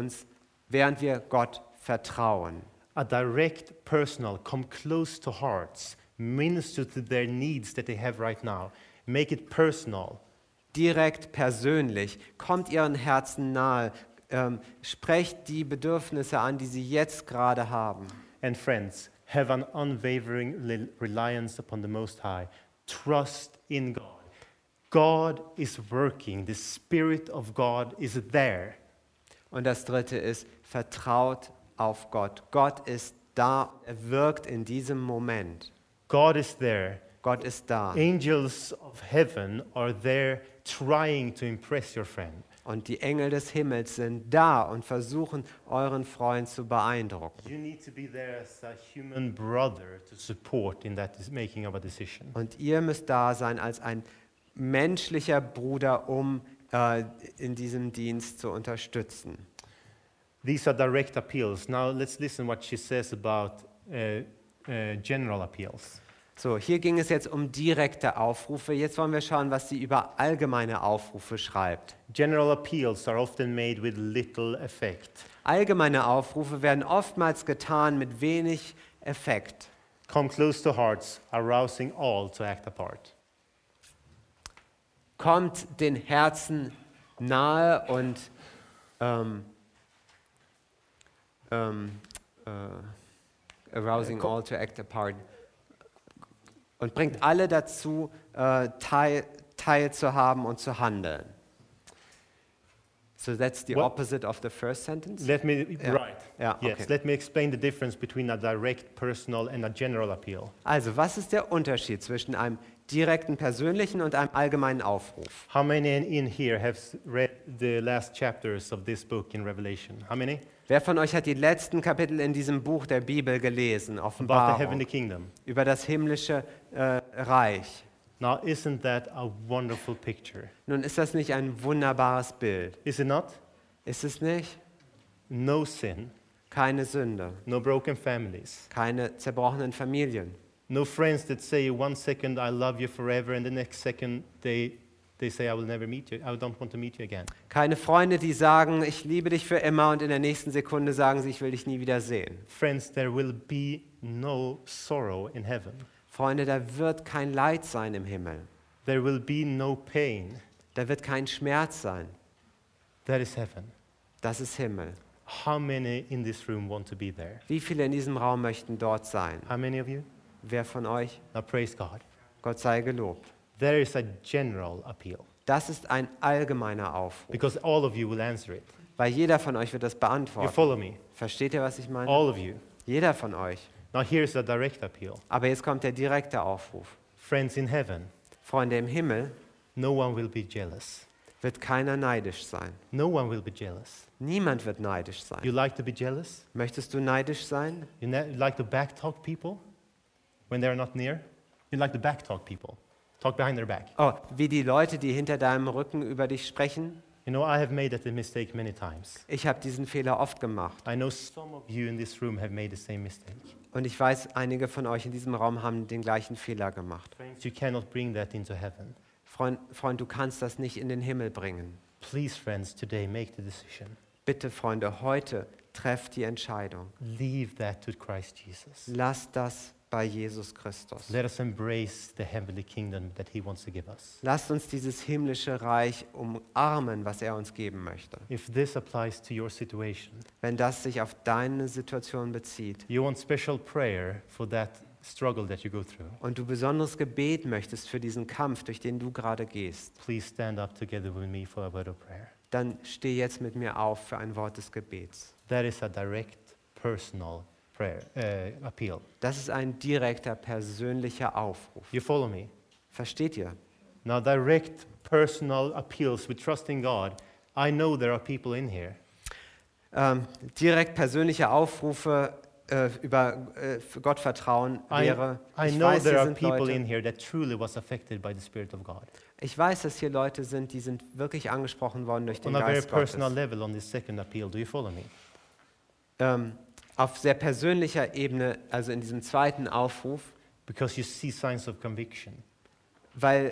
Gott vertrauen. A direct, personal, come close to hearts, minister to their needs that they have right now. Make it personal. Direkt, persönlich, kommt ihren Herzen nahe, sprecht die Bedürfnisse an, die sie jetzt gerade haben. And friends, have an unwavering reliance upon the Most High. Trust in God. God is working. The Spirit of God is there. Und das 3. ist, vertraut auf Gott. Gott ist da, er wirkt in diesem Moment. God is there. Gott ist da. Angels of heaven are there trying to impress your friend. Und die Engel des Himmels sind da und versuchen, euren Freund zu beeindrucken. You need to be there as a human brother to support in that making of a decision. Und ihr müsst da sein als ein menschlicher Bruder, um in diesem Dienst zu unterstützen. These are direct appeals. Now let's listen what she says about general appeals. So, hier ging es jetzt um direkte Aufrufe. Jetzt wollen wir schauen, was sie über allgemeine Aufrufe schreibt. General appeals are often made with little effect. Allgemeine Aufrufe werden oftmals getan mit wenig Effekt. Come close to hearts, arousing all to act apart. Kommt den Herzen nahe und arousing all to act apart. Und bringt alle dazu, teilzuhaben und zu handeln. So that's the What- opposite of the first sentence? Let me Yeah. right. Yeah, Yes, okay. let me explain the difference between a direct, personal and a general appeal. Also, was ist der Unterschied zwischen einem direkten persönlichen und einem allgemeinen Aufruf. How many in here have read the last chapters of this book in Revelation? How many? Wer von euch hat die letzten Kapitel in diesem Buch der Bibel gelesen, About the Offenbarung, heavenly kingdom. über das himmlische Reich? Now, isn't that a wonderful picture? Nun, ist das nicht ein wunderbares Bild? Is it not? Ist es nicht? No sin, Keine Sünde, no broken families, keine zerbrochenen Familien, no friends that say one second I love you forever and the next second they say I will never meet you. I don't want to meet you again. keine Freunde, die sagen, ich liebe dich für immer und in der nächsten Sekunde sagen sie, ich will dich nie wieder sehen. Friends, there will be no sorrow in heaven. Freunde, da wird kein Leid sein im Himmel. There will be no pain. Da wird kein Schmerz sein. That is heaven. Das ist Himmel. How many in this room want to be there? Wie viele in diesem Raum möchten dort sein? How many of you? Wer von euch? Now praise God. Gott sei gelobt. There is a general appeal Das ist ein allgemeiner Aufruf, because all of you will answer it. weil jeder von euch wird das You beantworten. follow me? Versteht ihr, was ich meine? All of you. Jeder von euch. Now here's a direct appeal. Aber jetzt kommt der direkte Aufruf. Friends in heaven, Freunde, im Himmel no one will be jealous. wird keiner neidisch sein. No one will be jealous. Niemand wird neidisch sein. You like to be jealous? Möchtest du neidisch sein? You like to backtalk people when they're not near? You like to backtalk people, talk behind their back. Oh, wie die Leute, die hinter deinem Rücken über dich sprechen? You know, I have made that mistake many times. Ich habe diesen Fehler oft gemacht. I know some of you in this room have made the same mistake. Und ich weiß, einige von euch in diesem Raum haben den gleichen Fehler gemacht. Friends, you cannot bring that into heaven. Freund, du kannst das nicht in den Himmel bringen. Please, friends, today make the decision. Bitte, Freunde, heute trefft die Entscheidung. Leave that to Christ Jesus. Lasst das bei Jesus Christus. Let us embrace the heavenly kingdom that he wants to give us. Lasst uns dieses himmlische Reich umarmen, was er uns geben möchte. If this applies to your situation, Wenn das sich auf deine Situation bezieht you want special prayer for that struggle that you go through, und du besonderes Gebet möchtest für diesen Kampf, durch den du gerade gehst, please stand up together with me for a word of prayer. dann steh jetzt mit mir auf für ein Wort des Gebets. That is a direct, personal prayer appeal. Das ist ein direkter, persönlicher Aufruf. You follow me? Versteht ihr? Now, direct, personal appeals with trusting God. I know there are people in here Direkt persönliche Aufrufe für Gott vertrauen wäre, I ich know weiß, there hier are sind people in Leute, here that truly was affected by the Spirit of God. ich weiß, dass hier Leute sind, die sind wirklich angesprochen worden durch den On a very Geist personal Gottes. level, on this second appeal, do you follow me? Auf sehr persönlicher Ebene, also in diesem zweiten Aufruf, Because you see signs of conviction. weil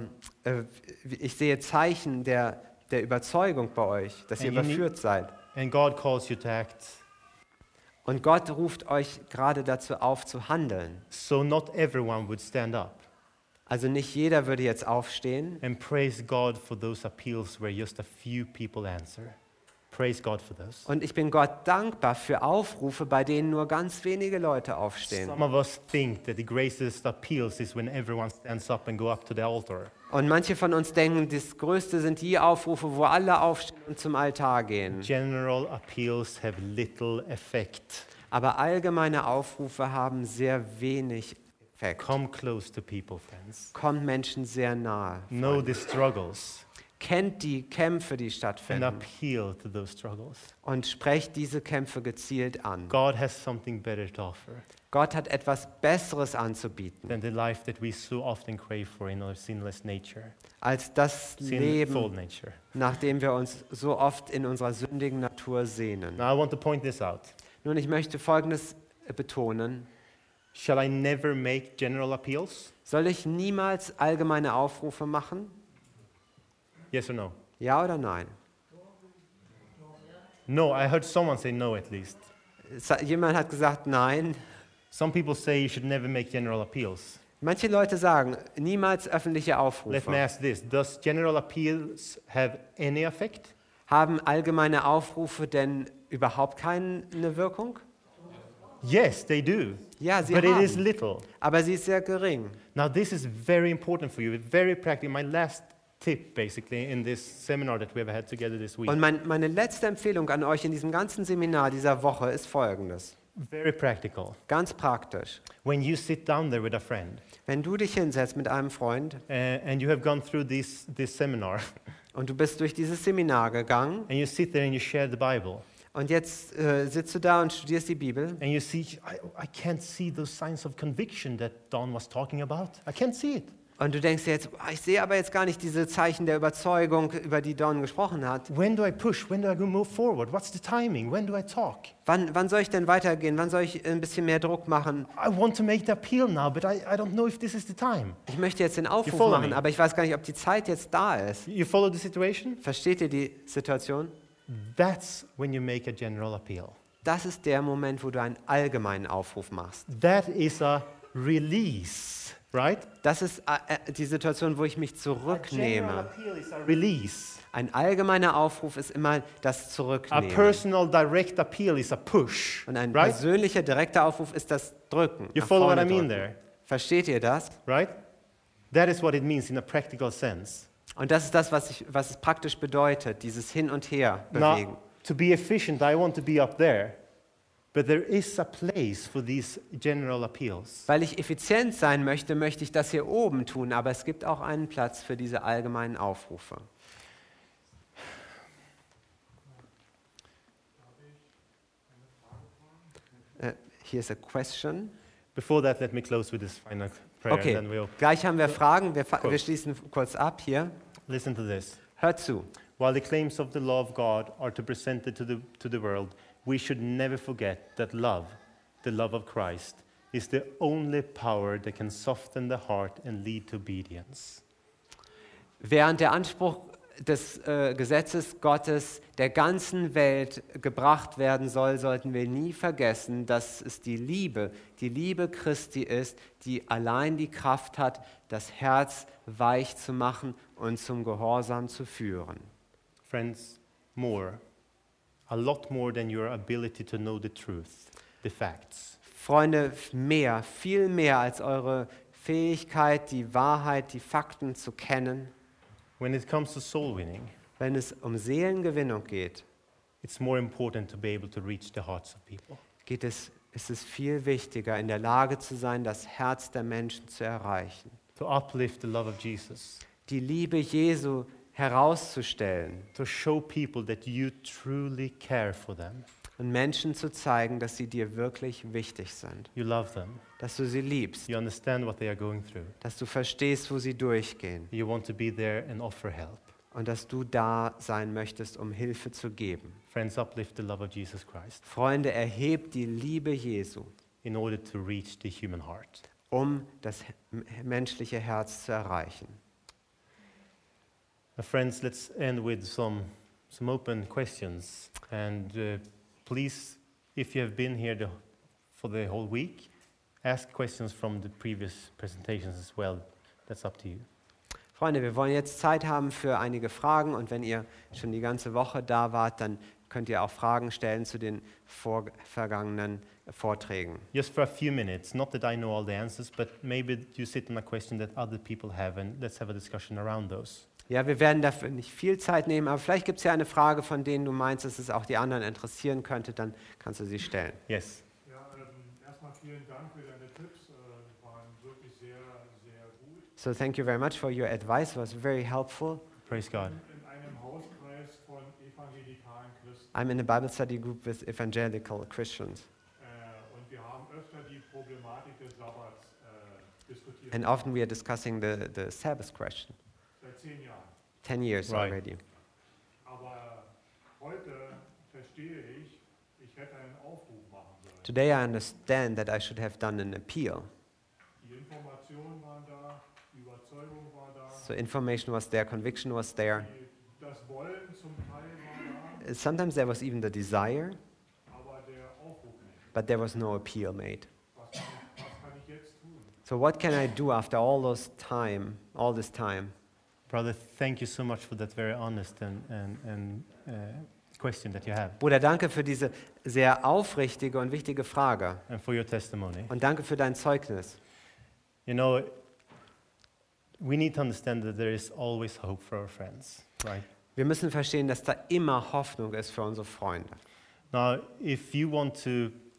ich sehe Zeichen der Überzeugung bei euch, dass ihr And you need- überführt seid. And God calls you to act. Und Gott ruft euch gerade dazu auf, zu handeln. So not everyone would stand up Also nicht jeder würde jetzt aufstehen and praise God for those appeals where just a few people answer. Praise God for those. und ich bin Gott dankbar für Aufrufe, bei denen nur ganz wenige Leute aufstehen. Some of us think that the greatest appeals is when everyone stands up and go up to the altar. Und manche von uns denken, das Größte sind die Aufrufe, wo alle aufstehen und zum Altar gehen. General appeals have little effect. Aber allgemeine Aufrufe haben sehr wenig Effekt. Come close to people, friends. Kommt Menschen sehr nahe. Know the struggles Kennt die Kämpfe, die and stattfinden. appeal to those struggles. Und sprecht diese Kämpfe gezielt an. God has something better to offer Gott hat etwas Besseres anzubieten, than the life that we so often crave for in our sinless nature, als das sinful Leben, nature. nach dem wir uns so oft in unserer sündigen Natur sehnen. Now I want to point this out. Nun, ich möchte Folgendes betonen. Shall I never make general appeals? Soll ich niemals allgemeine Aufrufe machen? Yes or no? Ja oder nein? No, I heard someone say no at least. Jemand hat gesagt nein. Some people say you should never make general appeals. Manche Leute sagen, niemals öffentliche Let me Aufrufe. ask this. Does general appeals have any effect? Haben allgemeine Aufrufe denn überhaupt keine Wirkung? Yes, they do. Ja, sie But it is haben. little. Aber sie ist sehr gering. Now this is very important for you, very practical. My last tip basically in this seminar that we have had together this week. Und meine letzte Empfehlung an euch in diesem ganzen Seminar dieser Woche ist folgendes. Very practical. Ganz praktisch. When you sit down there with a friend Wenn du dich hinsetzt mit einem Freund and you have gone through this seminar und du bist durch dieses Seminar gegangen and you sit there and you share the Bible und jetzt sitzt du da und studierst die Bibel and you see, I can't see those signs of conviction that Don was talking about. I can't see it. und du denkst dir jetzt, ich sehe aber jetzt gar nicht diese Zeichen der Überzeugung, über die Don gesprochen hat. When do I push? When do I go move forward? What's the timing? When do I talk? Wann soll ich denn weitergehen? Wann soll ich ein bisschen mehr Druck machen? I want to make the appeal now, but I don't know if this is the time. Ich möchte jetzt den You Aufruf follow machen, me? aber ich weiß gar nicht, ob die Zeit jetzt da ist. You follow the situation? Versteht ihr die Situation? That's when you make a general appeal. Das ist der Moment, wo du einen allgemeinen Aufruf machst. That is a release, right? Das ist die Situation, wo ich mich A general zurücknehme. appeal is a release. Ein allgemeiner Aufruf ist immer das A Zurücknehmen. personal direct appeal is a push, Und ein right? persönlicher, direkter Aufruf ist das Drücken. You nach follow what vorne I mean drücken. there, Versteht ihr das? right? That is what it means in a practical sense. Und das ist das, was es praktisch bedeutet, dieses Hin und Her bewegen. Now, to be efficient, I want to be up there, but there is a place for these general appeals. Weil ich effizient sein möchte, möchte ich das hier oben tun, aber es gibt auch einen Platz für diese allgemeinen Aufrufe. Here's a question. Before that, let me close with this final prayer, Okay, and then we'll gleich haben wir Fragen. Wir schließen kurz ab hier. listen to this. Hört zu. While the claims of the law of God are to present it to the world, we should never forget that love, the love of Christ, is the only power that can soften the heart and lead to obedience. Während der Anspruch des Gesetzes Gottes der ganzen Welt gebracht werden soll, sollten wir nie vergessen, dass es die Liebe Christi ist, die allein die Kraft hat, das Herz weich zu machen und zum Gehorsam zu führen. Friends, a lot more than your ability to know the truth, the facts. Freunde, viel mehr als eure Fähigkeit, die Wahrheit, die Fakten zu kennen. When it comes to soul winning, Wenn es um Seelengewinnung geht, it's more important to be able to reach the hearts of people. ist es viel wichtiger, in der Lage zu sein, das Herz der Menschen zu erreichen. To uplift the love of Jesus, Die Liebe Jesu herauszustellen to show people that you truly care for them, und Menschen zu zeigen, dass sie dir wirklich wichtig sind, you love them, dass du sie liebst, you understand what they are going through, dass du verstehst, wo sie durchgehen you want to be there and offer help. und dass du da sein möchtest, um Hilfe zu geben. Friends, uplift the love of Jesus Christ Freunde, erhebt die Liebe Jesu, in order to reach the human heart. um das menschliche Herz zu erreichen. Friends, let's end with some open questions. And please, if you have been here for the whole week, ask questions from the previous presentations as well. That's up to you. Freunde, wir wollen jetzt Zeit haben für einige Fragen und wenn ihr schon die ganze Woche da wart, dann könnt ihr auch Fragen stellen zu den vergangenen Vorträgen. Just for a few minutes, not that I know all the answers, but maybe you sit on a question that other people have, and let's have a discussion around those. Ja, wir werden dafür nicht viel Zeit nehmen, aber vielleicht gibt es ja eine Frage, von denen du meinst, dass es auch die anderen interessieren könnte, dann kannst du sie stellen. Yes. Ja, erstmal vielen Dank für deine Tipps, waren wirklich sehr, sehr gut. So thank you very much for your advice, it was very helpful. Praise God. In einem Hauskreis von evangelikalen Christen I'm in a Bible study group with evangelical Christians und wir haben öfter die Problematik des Sabbats diskutiert. and often we are discussing the Sabbath question. Seit 10 Jahren. 10 years Right. already. Aber heute verstehe ich hätte einen Aufruf machen sollen. Today I understand that I should have done an appeal. Die Informationen waren da, die Überzeugung war da, So information was there, conviction was there. das Wollen zum Teil war da, Sometimes there was even the desire, aber der Aufruf nicht. but there was no appeal made. Was kann ich jetzt tun? So what can I do after all this time? Brother, thank you so much for that very honest and question that you have, Bruder, danke für diese sehr aufrichtige und wichtige Frage. and for your testimony. Und danke für dein Zeugnis. You know, we need to understand that there is always hope for our friends, right? Wir müssen verstehen, dass da immer Hoffnung ist für unsere Freunde. Now, if you want to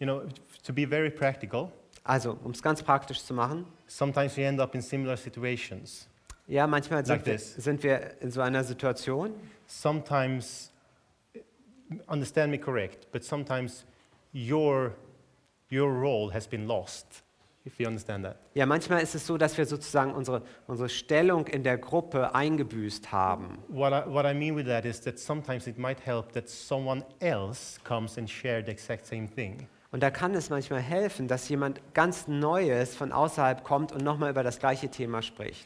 You know, to be very practical, Also, um es ganz praktisch zu machen, sometimes we end up in similar situations. ja, manchmal Like this. sind wir in so einer Situation. Sometimes, understand me correct, but sometimes your role has been lost, if you understand that. Ja, manchmal ist es so, dass wir sozusagen unsere Stellung in der Gruppe eingebüßt haben. What I mean with that is that sometimes it might help that someone else comes and share the exact same thing. Und da kann es manchmal helfen, dass jemand ganz Neues von außerhalb kommt und nochmal über das gleiche Thema spricht.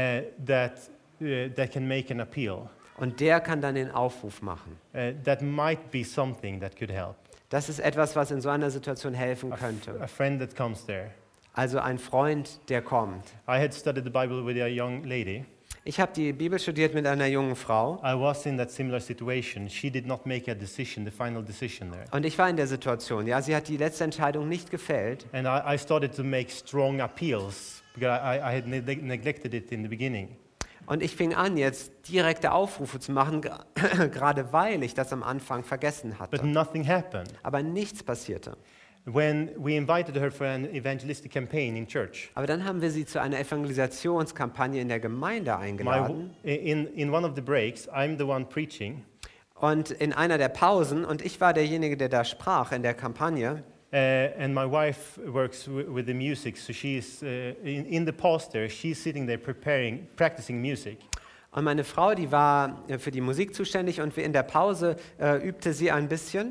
That can make an appeal. Und der kann dann den Aufruf machen. That might be something that could help. Das ist etwas, was in so einer Situation helfen könnte. A friend that comes there. Also ein Freund, der kommt. I had studied the Bible with a young lady. Ich habe die Bibel studiert mit einer jungen Frau. I was in that similar situation. She did not make a decision, the final decision there. Und ich war in der Situation. Ja, sie hat die letzte Entscheidung nicht gefällt. And I started to make strong appeals because I had neglected it in the beginning. Und ich fing an, jetzt direkte Aufrufe zu machen, gerade weil ich das am Anfang vergessen But hatte. nothing happened. Aber nichts passierte. When we invited her for an evangelistic campaign in church, Aber dann haben wir sie zu einer Evangelisationskampagne in der Gemeinde eingeladen. in one of the breaks, I'm the one preaching, Und in einer der Pausen, und ich war derjenige, der da sprach in der Kampagne, and my wife works with the music, so she's in the past there, she's sitting there practicing music. und meine Frau, die war für die Musik zuständig, und in der Pause übte sie ein bisschen.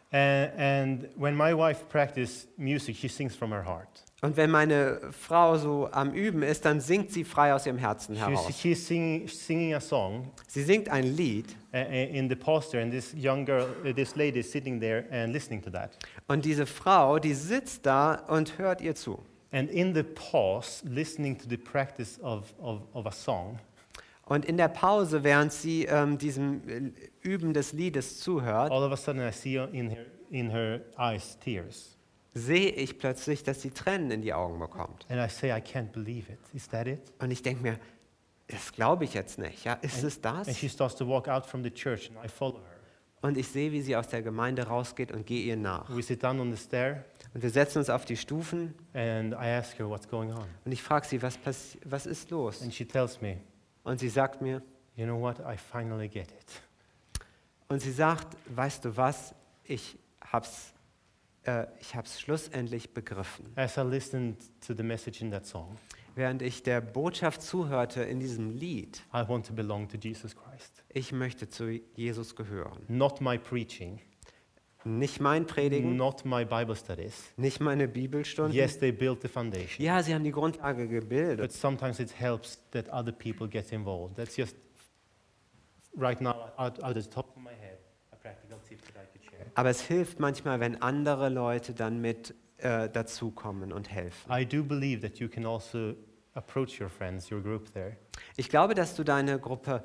And when my wife practices music, she sings from her heart. Und wenn meine Frau so am Üben ist, dann singt sie frei aus ihrem Herzen heraus. She's singing a song Sie singt ein Lied, in the pastor, and this young girl, this lady is sitting there and listening to that. und diese Frau, die sitzt da und hört ihr zu. And in the pause, listening to the practice of a song, Und in der Pause, während sie diesem Üben des Liedes zuhört, all of a sudden I see in her eyes tears. sehe ich plötzlich, dass sie Tränen in die Augen bekommt. And I say, I can't believe it. Is that it? Und ich denke mir, das glaube ich jetzt nicht. Ja, ist es And das? she starts to walk out from the church, and I follow her. Und ich sehe, wie sie aus der Gemeinde rausgeht und gehe ihr nach. We sit down on the stair, Und wir setzen uns auf die Stufen and I ask her what's going on. und ich frage sie, was ist los? And she tells me, Und sie sagt mir, you know what? I finally get it. und sie sagt, weißt du was, ich hab's schlussendlich begriffen. As I listened to the message in that song, Während ich der Botschaft zuhörte in diesem Lied, I want to belong to Jesus Christ. ich möchte zu Jesus gehören. Not my preaching, Nicht mein Predigen, not my Bible studies. nicht meine Bibelstunden. Yes, they built the foundation. Ja, sie haben die Grundlage But gebildet. sometimes it helps that other people get involved. That's just right now, out of the top of my head, a practical tip that I could share. Aber es hilft manchmal, wenn andere Leute dann mit dazukommen und helfen. I do believe that you can also approach your friends, your group there, Ich glaube, dass du deine Gruppe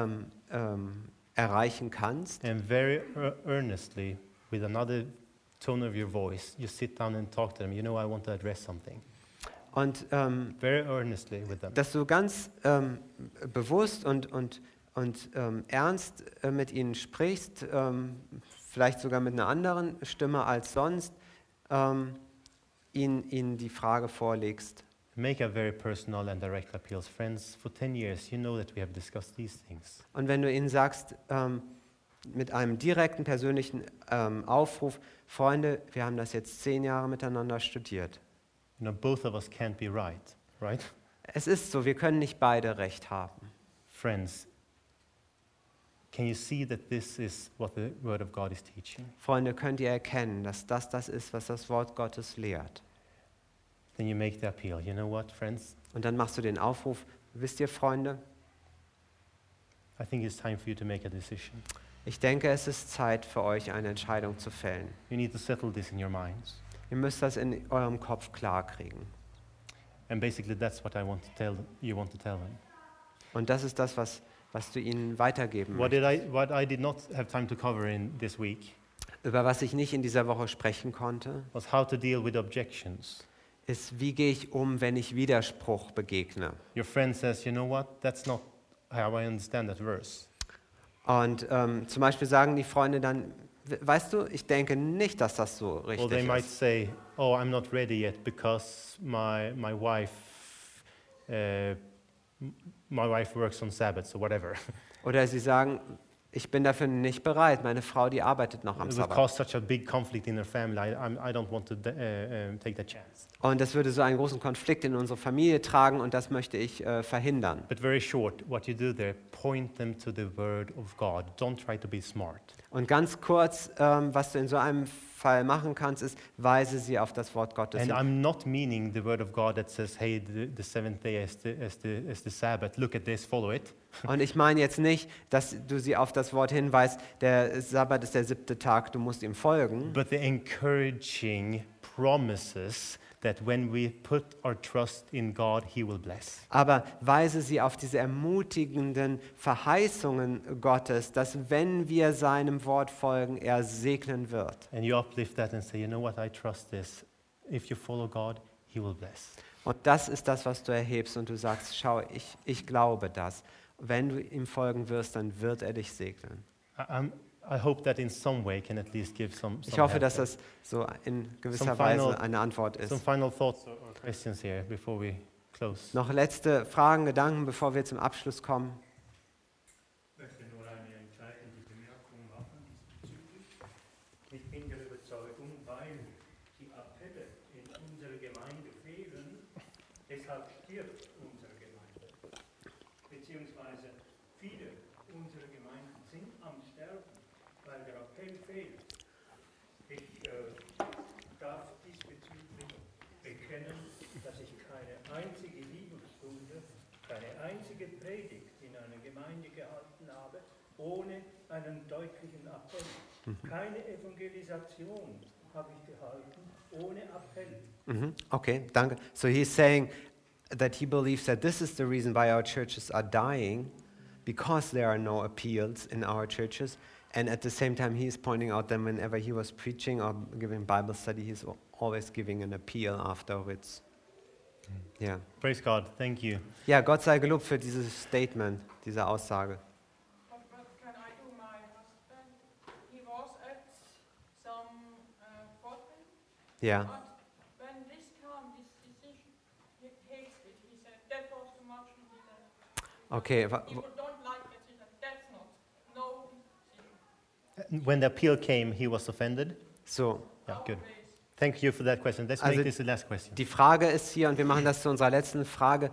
erreichen kannst and very earnestly, with another tone of your voice, you sit down and talk to them. You know, I want to address something. und Very earnestly with them. dass du ganz bewusst und ernst mit ihnen sprichst, vielleicht sogar mit einer anderen Stimme als sonst, ihnen die Frage vorlegst. Make a very personal and direct appeals. Friends, for 10 years, you know that we have discussed these things. Und wenn du ihnen sagst, mit einem direkten, persönlichen Aufruf, Freunde, wir haben das jetzt 10 Jahre miteinander studiert. You know, both of us can't be right, right? Es ist so, wir können nicht beide recht haben. Friends, can you see that this is what the Word of God is teaching? Freunde, könnt ihr erkennen, dass das ist, was das Wort Gottes lehrt. Then you make the appeal. You know what, friends? Und dann machst du den Aufruf, wisst ihr, Freunde, I think it's time for you to make a decision. ich denke, es ist Zeit für euch, eine Entscheidung zu fällen. You need to settle this in your minds. Ihr müsst das in eurem Kopf klarkriegen. And basically, that's what you want to tell them. Und das ist das, was du ihnen weitergeben What möchtest. I did not have time to cover in this week Über was ich nicht in dieser Woche sprechen konnte, was how to deal with objections. ist, wie gehe ich um, wenn ich Widerspruch begegne. Your friend says, you know what, that's not how I understand that verse. Und zum Beispiel sagen die Freunde dann, weißt du, ich denke nicht, dass das so Or they richtig might ist. say, oh, I'm not ready yet because my wife works on Sabbath or whatever. Oder sie sagen, ich bin dafür nicht bereit, meine Frau, die arbeitet noch am It would Sabbat. cause such a big conflict in their family. I don't want to take that chance. Und das würde so einen großen Konflikt in unsere Familie tragen und das möchte ich verhindern. But very short, what you do there, point them to the word of God. Don't try to be smart. Und ganz kurz, was du in so einem Fall machen kannst, ist, weise sie auf das Wort Gottes And hin. I'm not meaning the word of God that says, hey, the seventh day is the Sabbath. Look at this, follow it. Und ich meine jetzt nicht, dass du sie auf das Wort hinweist, der Sabbat ist der 7. Tag, du musst ihm folgen. But the encouraging promises that when we put our trust in God, He will bless. Aber weise sie auf diese ermutigenden Verheißungen Gottes, dass wenn wir seinem Wort folgen, er segnen wird. And you uplift that and say, you know what, I trust this. If you follow God, He will bless. Und das ist das, was du erhebst und du sagst, schau, ich glaube das. Wenn du ihm folgen wirst, dann wird er dich segnen. I hope that in some way can at least give some Ich hoffe, help. dass das so in gewisser Some final- Weise eine Antwort Some ist. final thoughts or questions here before we close. Noch letzte Fragen, Gedanken, bevor wir zum Abschluss kommen. Ich möchte nur eine entscheidende Bemerkung machen diesbezüglich. Ich bin der Überzeugung, weil die Appelle in unserer Gemeinde fehlen, deshalb stirbt unsere Gemeinde. Beziehungsweise viele unserer Gemeinden sind am Sterben, weil der Appell fehlt. Ich darf diesbezüglich bekennen, dass ich keine einzige Bibelstunde, keine einzige Predigt in einer Gemeinde gehalten habe, ohne einen deutlichen Appell. Keine Evangelisation habe ich gehalten, ohne Appell. Okay, danke. So he's saying that he believes that this is the reason why our churches are dying, because there are no appeals in our churches. And at the same time, he is pointing out that whenever he was preaching or giving Bible study, he's always giving an appeal afterwards. Ja. Praise God. Thank you. Ja, Gott sei gelobt für dieses Statement, diese Aussage. What can I do? My husband, he was at some voting, Ja. but when this decision, he hates it. He said that was too much. He said, Okay, people don't like that. He said that's not no decision. When the appeal came, he was offended. so. Yeah, good. Thank you for that question. Let's Also make this the last question. Die Frage ist hier, und wir machen das zu unserer letzten Frage,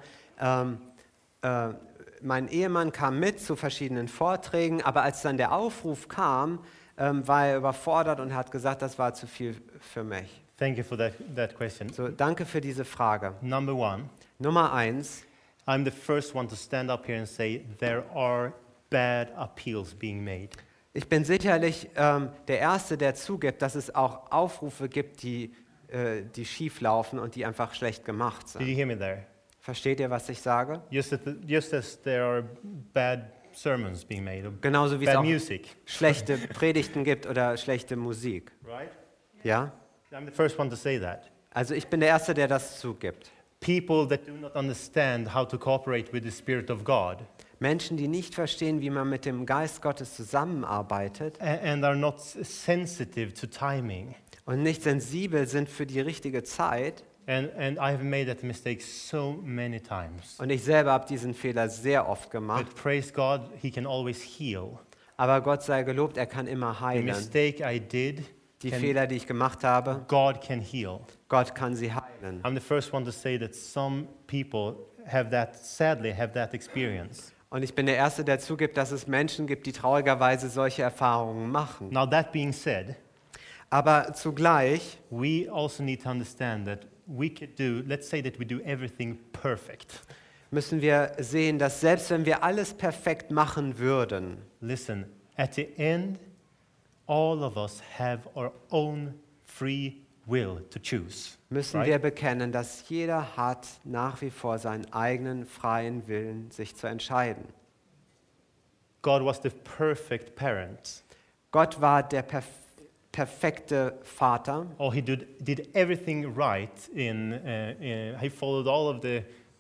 mein Ehemann kam mit zu verschiedenen Vorträgen, aber als dann der Aufruf kam, war er überfordert und hat gesagt, das war zu viel für mich. Thank you for that question. So, danke für diese Frage. Number one, Nummer 1, I'm the first one to stand up here and say there are bad appeals being made. ich bin sicherlich der Erste, der zugibt, dass es auch Aufrufe gibt, die schief laufen und die einfach schlecht gemacht Did you sind. hear me there? Versteht ihr, was ich sage? Just as there are bad sermons being made, or Genauso wie es bad auch music, schlechte Predigten gibt oder schlechte Musik. right? Ja? I'm the first one to say that. Also ich bin der Erste, der das zugibt. People that do not understand how to cooperate with the Spirit of God Menschen, die nicht verstehen, wie man mit dem Geist Gottes zusammenarbeitet and are not sensitive to timing. und nicht sensibel sind für die richtige Zeit. And I have made that mistake so many times. Und ich selber habe diesen Fehler sehr oft gemacht. But praise God, He can always heal. Aber Gott sei gelobt, er kann immer The heilen. mistake I did, Die Fehler, die ich gemacht habe, God can heal. Gott kann sie heilen. I'm the first one to say that some people sadly have that experience. Und ich bin der Erste, der zugibt, dass es Menschen gibt, die traurigerweise solche Erfahrungen machen. Now that being said, Aber zugleich we also need to understand that we could do, let's say that we do everything perfect. müssen wir sehen, dass selbst wenn wir alles perfekt machen würden, Listen, at the end, all of us have our own free will to choose. müssen right? wir bekennen, dass jeder hat nach wie vor seinen eigenen freien Willen, sich zu entscheiden. God was the perfect parent. Gott war der perfekte Vater. He did everything right he followed all of the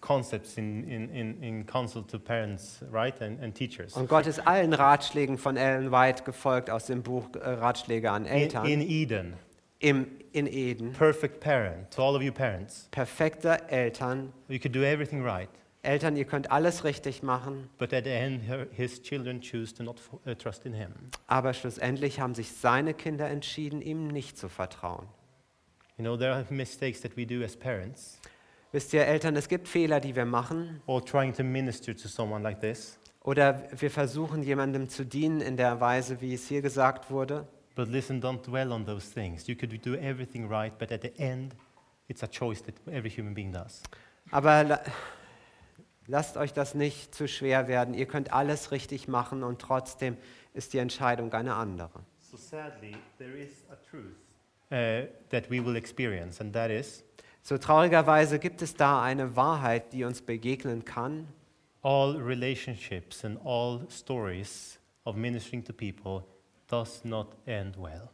concepts in counsel to parents, right, and teachers. Und Gott ist allen Ratschlägen von Ellen White gefolgt aus dem Buch Ratschläge an Eltern. In Eden, In Eden. perfect parent, to all of you parents. Perfekter Eltern. You could do everything right, Eltern, ihr könnt alles richtig machen, but at the end, his children choose to not trust in him. aber schlussendlich haben sich seine Kinder entschieden, ihm nicht zu vertrauen. You know, there are mistakes that we do as parents, Wisst ihr, Eltern, es gibt Fehler, die wir machen, or trying to minister to someone like this. oder wir versuchen, jemandem zu dienen in der Weise, wie es hier gesagt wurde. But listen, don't dwell on those things. You could do everything right, but at the end, it's a choice that every human being does. Aber lasst euch das nicht zu schwer werden. Ihr könnt alles richtig machen und trotzdem ist die Entscheidung eine andere. So sadly, there is a truth that we will experience, and that is So traurigerweise gibt es da eine Wahrheit, die uns begegnen kann. all relationships and all stories of ministering to people does not end well.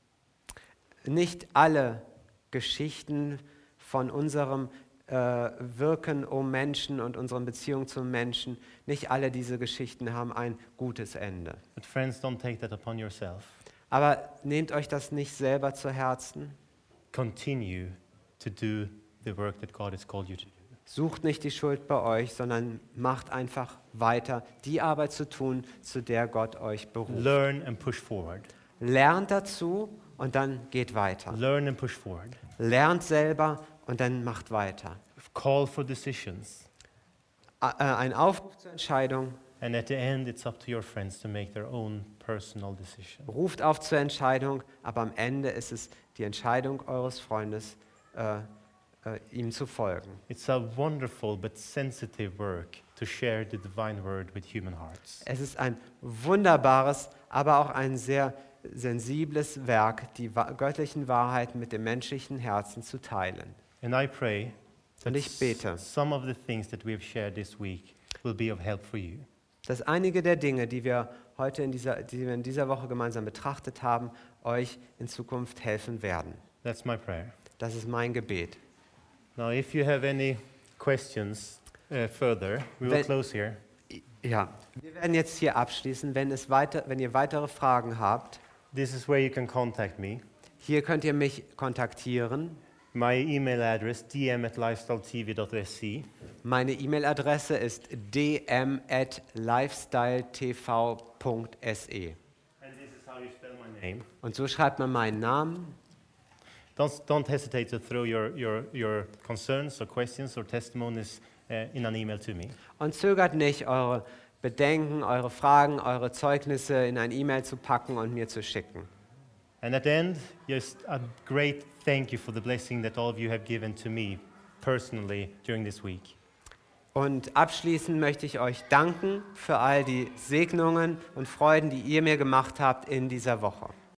Nicht alle Geschichten von unserem Wirken um Menschen und unseren Beziehungen zu Menschen, nicht alle diese Geschichten haben ein gutes Ende. But friends, don't take that upon yourself. Aber nehmt euch das nicht selber zu Herzen. Continue to do the work that God has called you to do. Sucht nicht die Schuld bei euch, sondern macht einfach weiter, die Arbeit zu tun, zu der Gott euch beruft. Learn and push forward. Lernt dazu und dann geht weiter. Learn and push forward. Lernt selber und dann macht weiter. Call for decisions. Ein Aufruf zur Entscheidung. And at the end, it's up to your friends to make their own personal decision. Ruft auf zur Entscheidung, aber am Ende ist es die Entscheidung eures Freundes, ihm zu folgen. It's a wonderful but sensitive work to share the divine word with human hearts. Es ist ein wunderbares, aber auch ein sehr sensibles Werk, die göttlichen Wahrheiten mit dem menschlichen Herzen zu teilen. And I pray that Und ich bete, some of the things that we have shared this week will be of help for you. dass einige der Dinge, die wir heute die wir in dieser Woche gemeinsam betrachtet haben, euch in Zukunft helfen werden. That's my prayer. Das ist mein Gebet. Now, if you have any questions further, we will Wenn- close here. Ja, wir werden jetzt hier abschließen. Wenn ihr weitere Fragen habt, This is where you can contact me. hier könnt ihr mich kontaktieren. My email address, dm@lifestyletv.se. Meine E-Mail-Adresse ist dm@lifestyletv.se. And this is how you spell my name. Und so schreibt man meinen Namen. Don't hesitate to throw your concerns or questions or testimonies in an email to me. Und zögert nicht, eure Bedenken, eure Fragen, eure Zeugnisse in ein E-Mail zu packen und mir zu schicken. And at the end, just a great thank you for the blessing that all of you have given to me personally during this week. Und abschließend möchte ich euch danken für all die Segnungen und Freuden, die ihr mir gemacht habt in dieser Woche.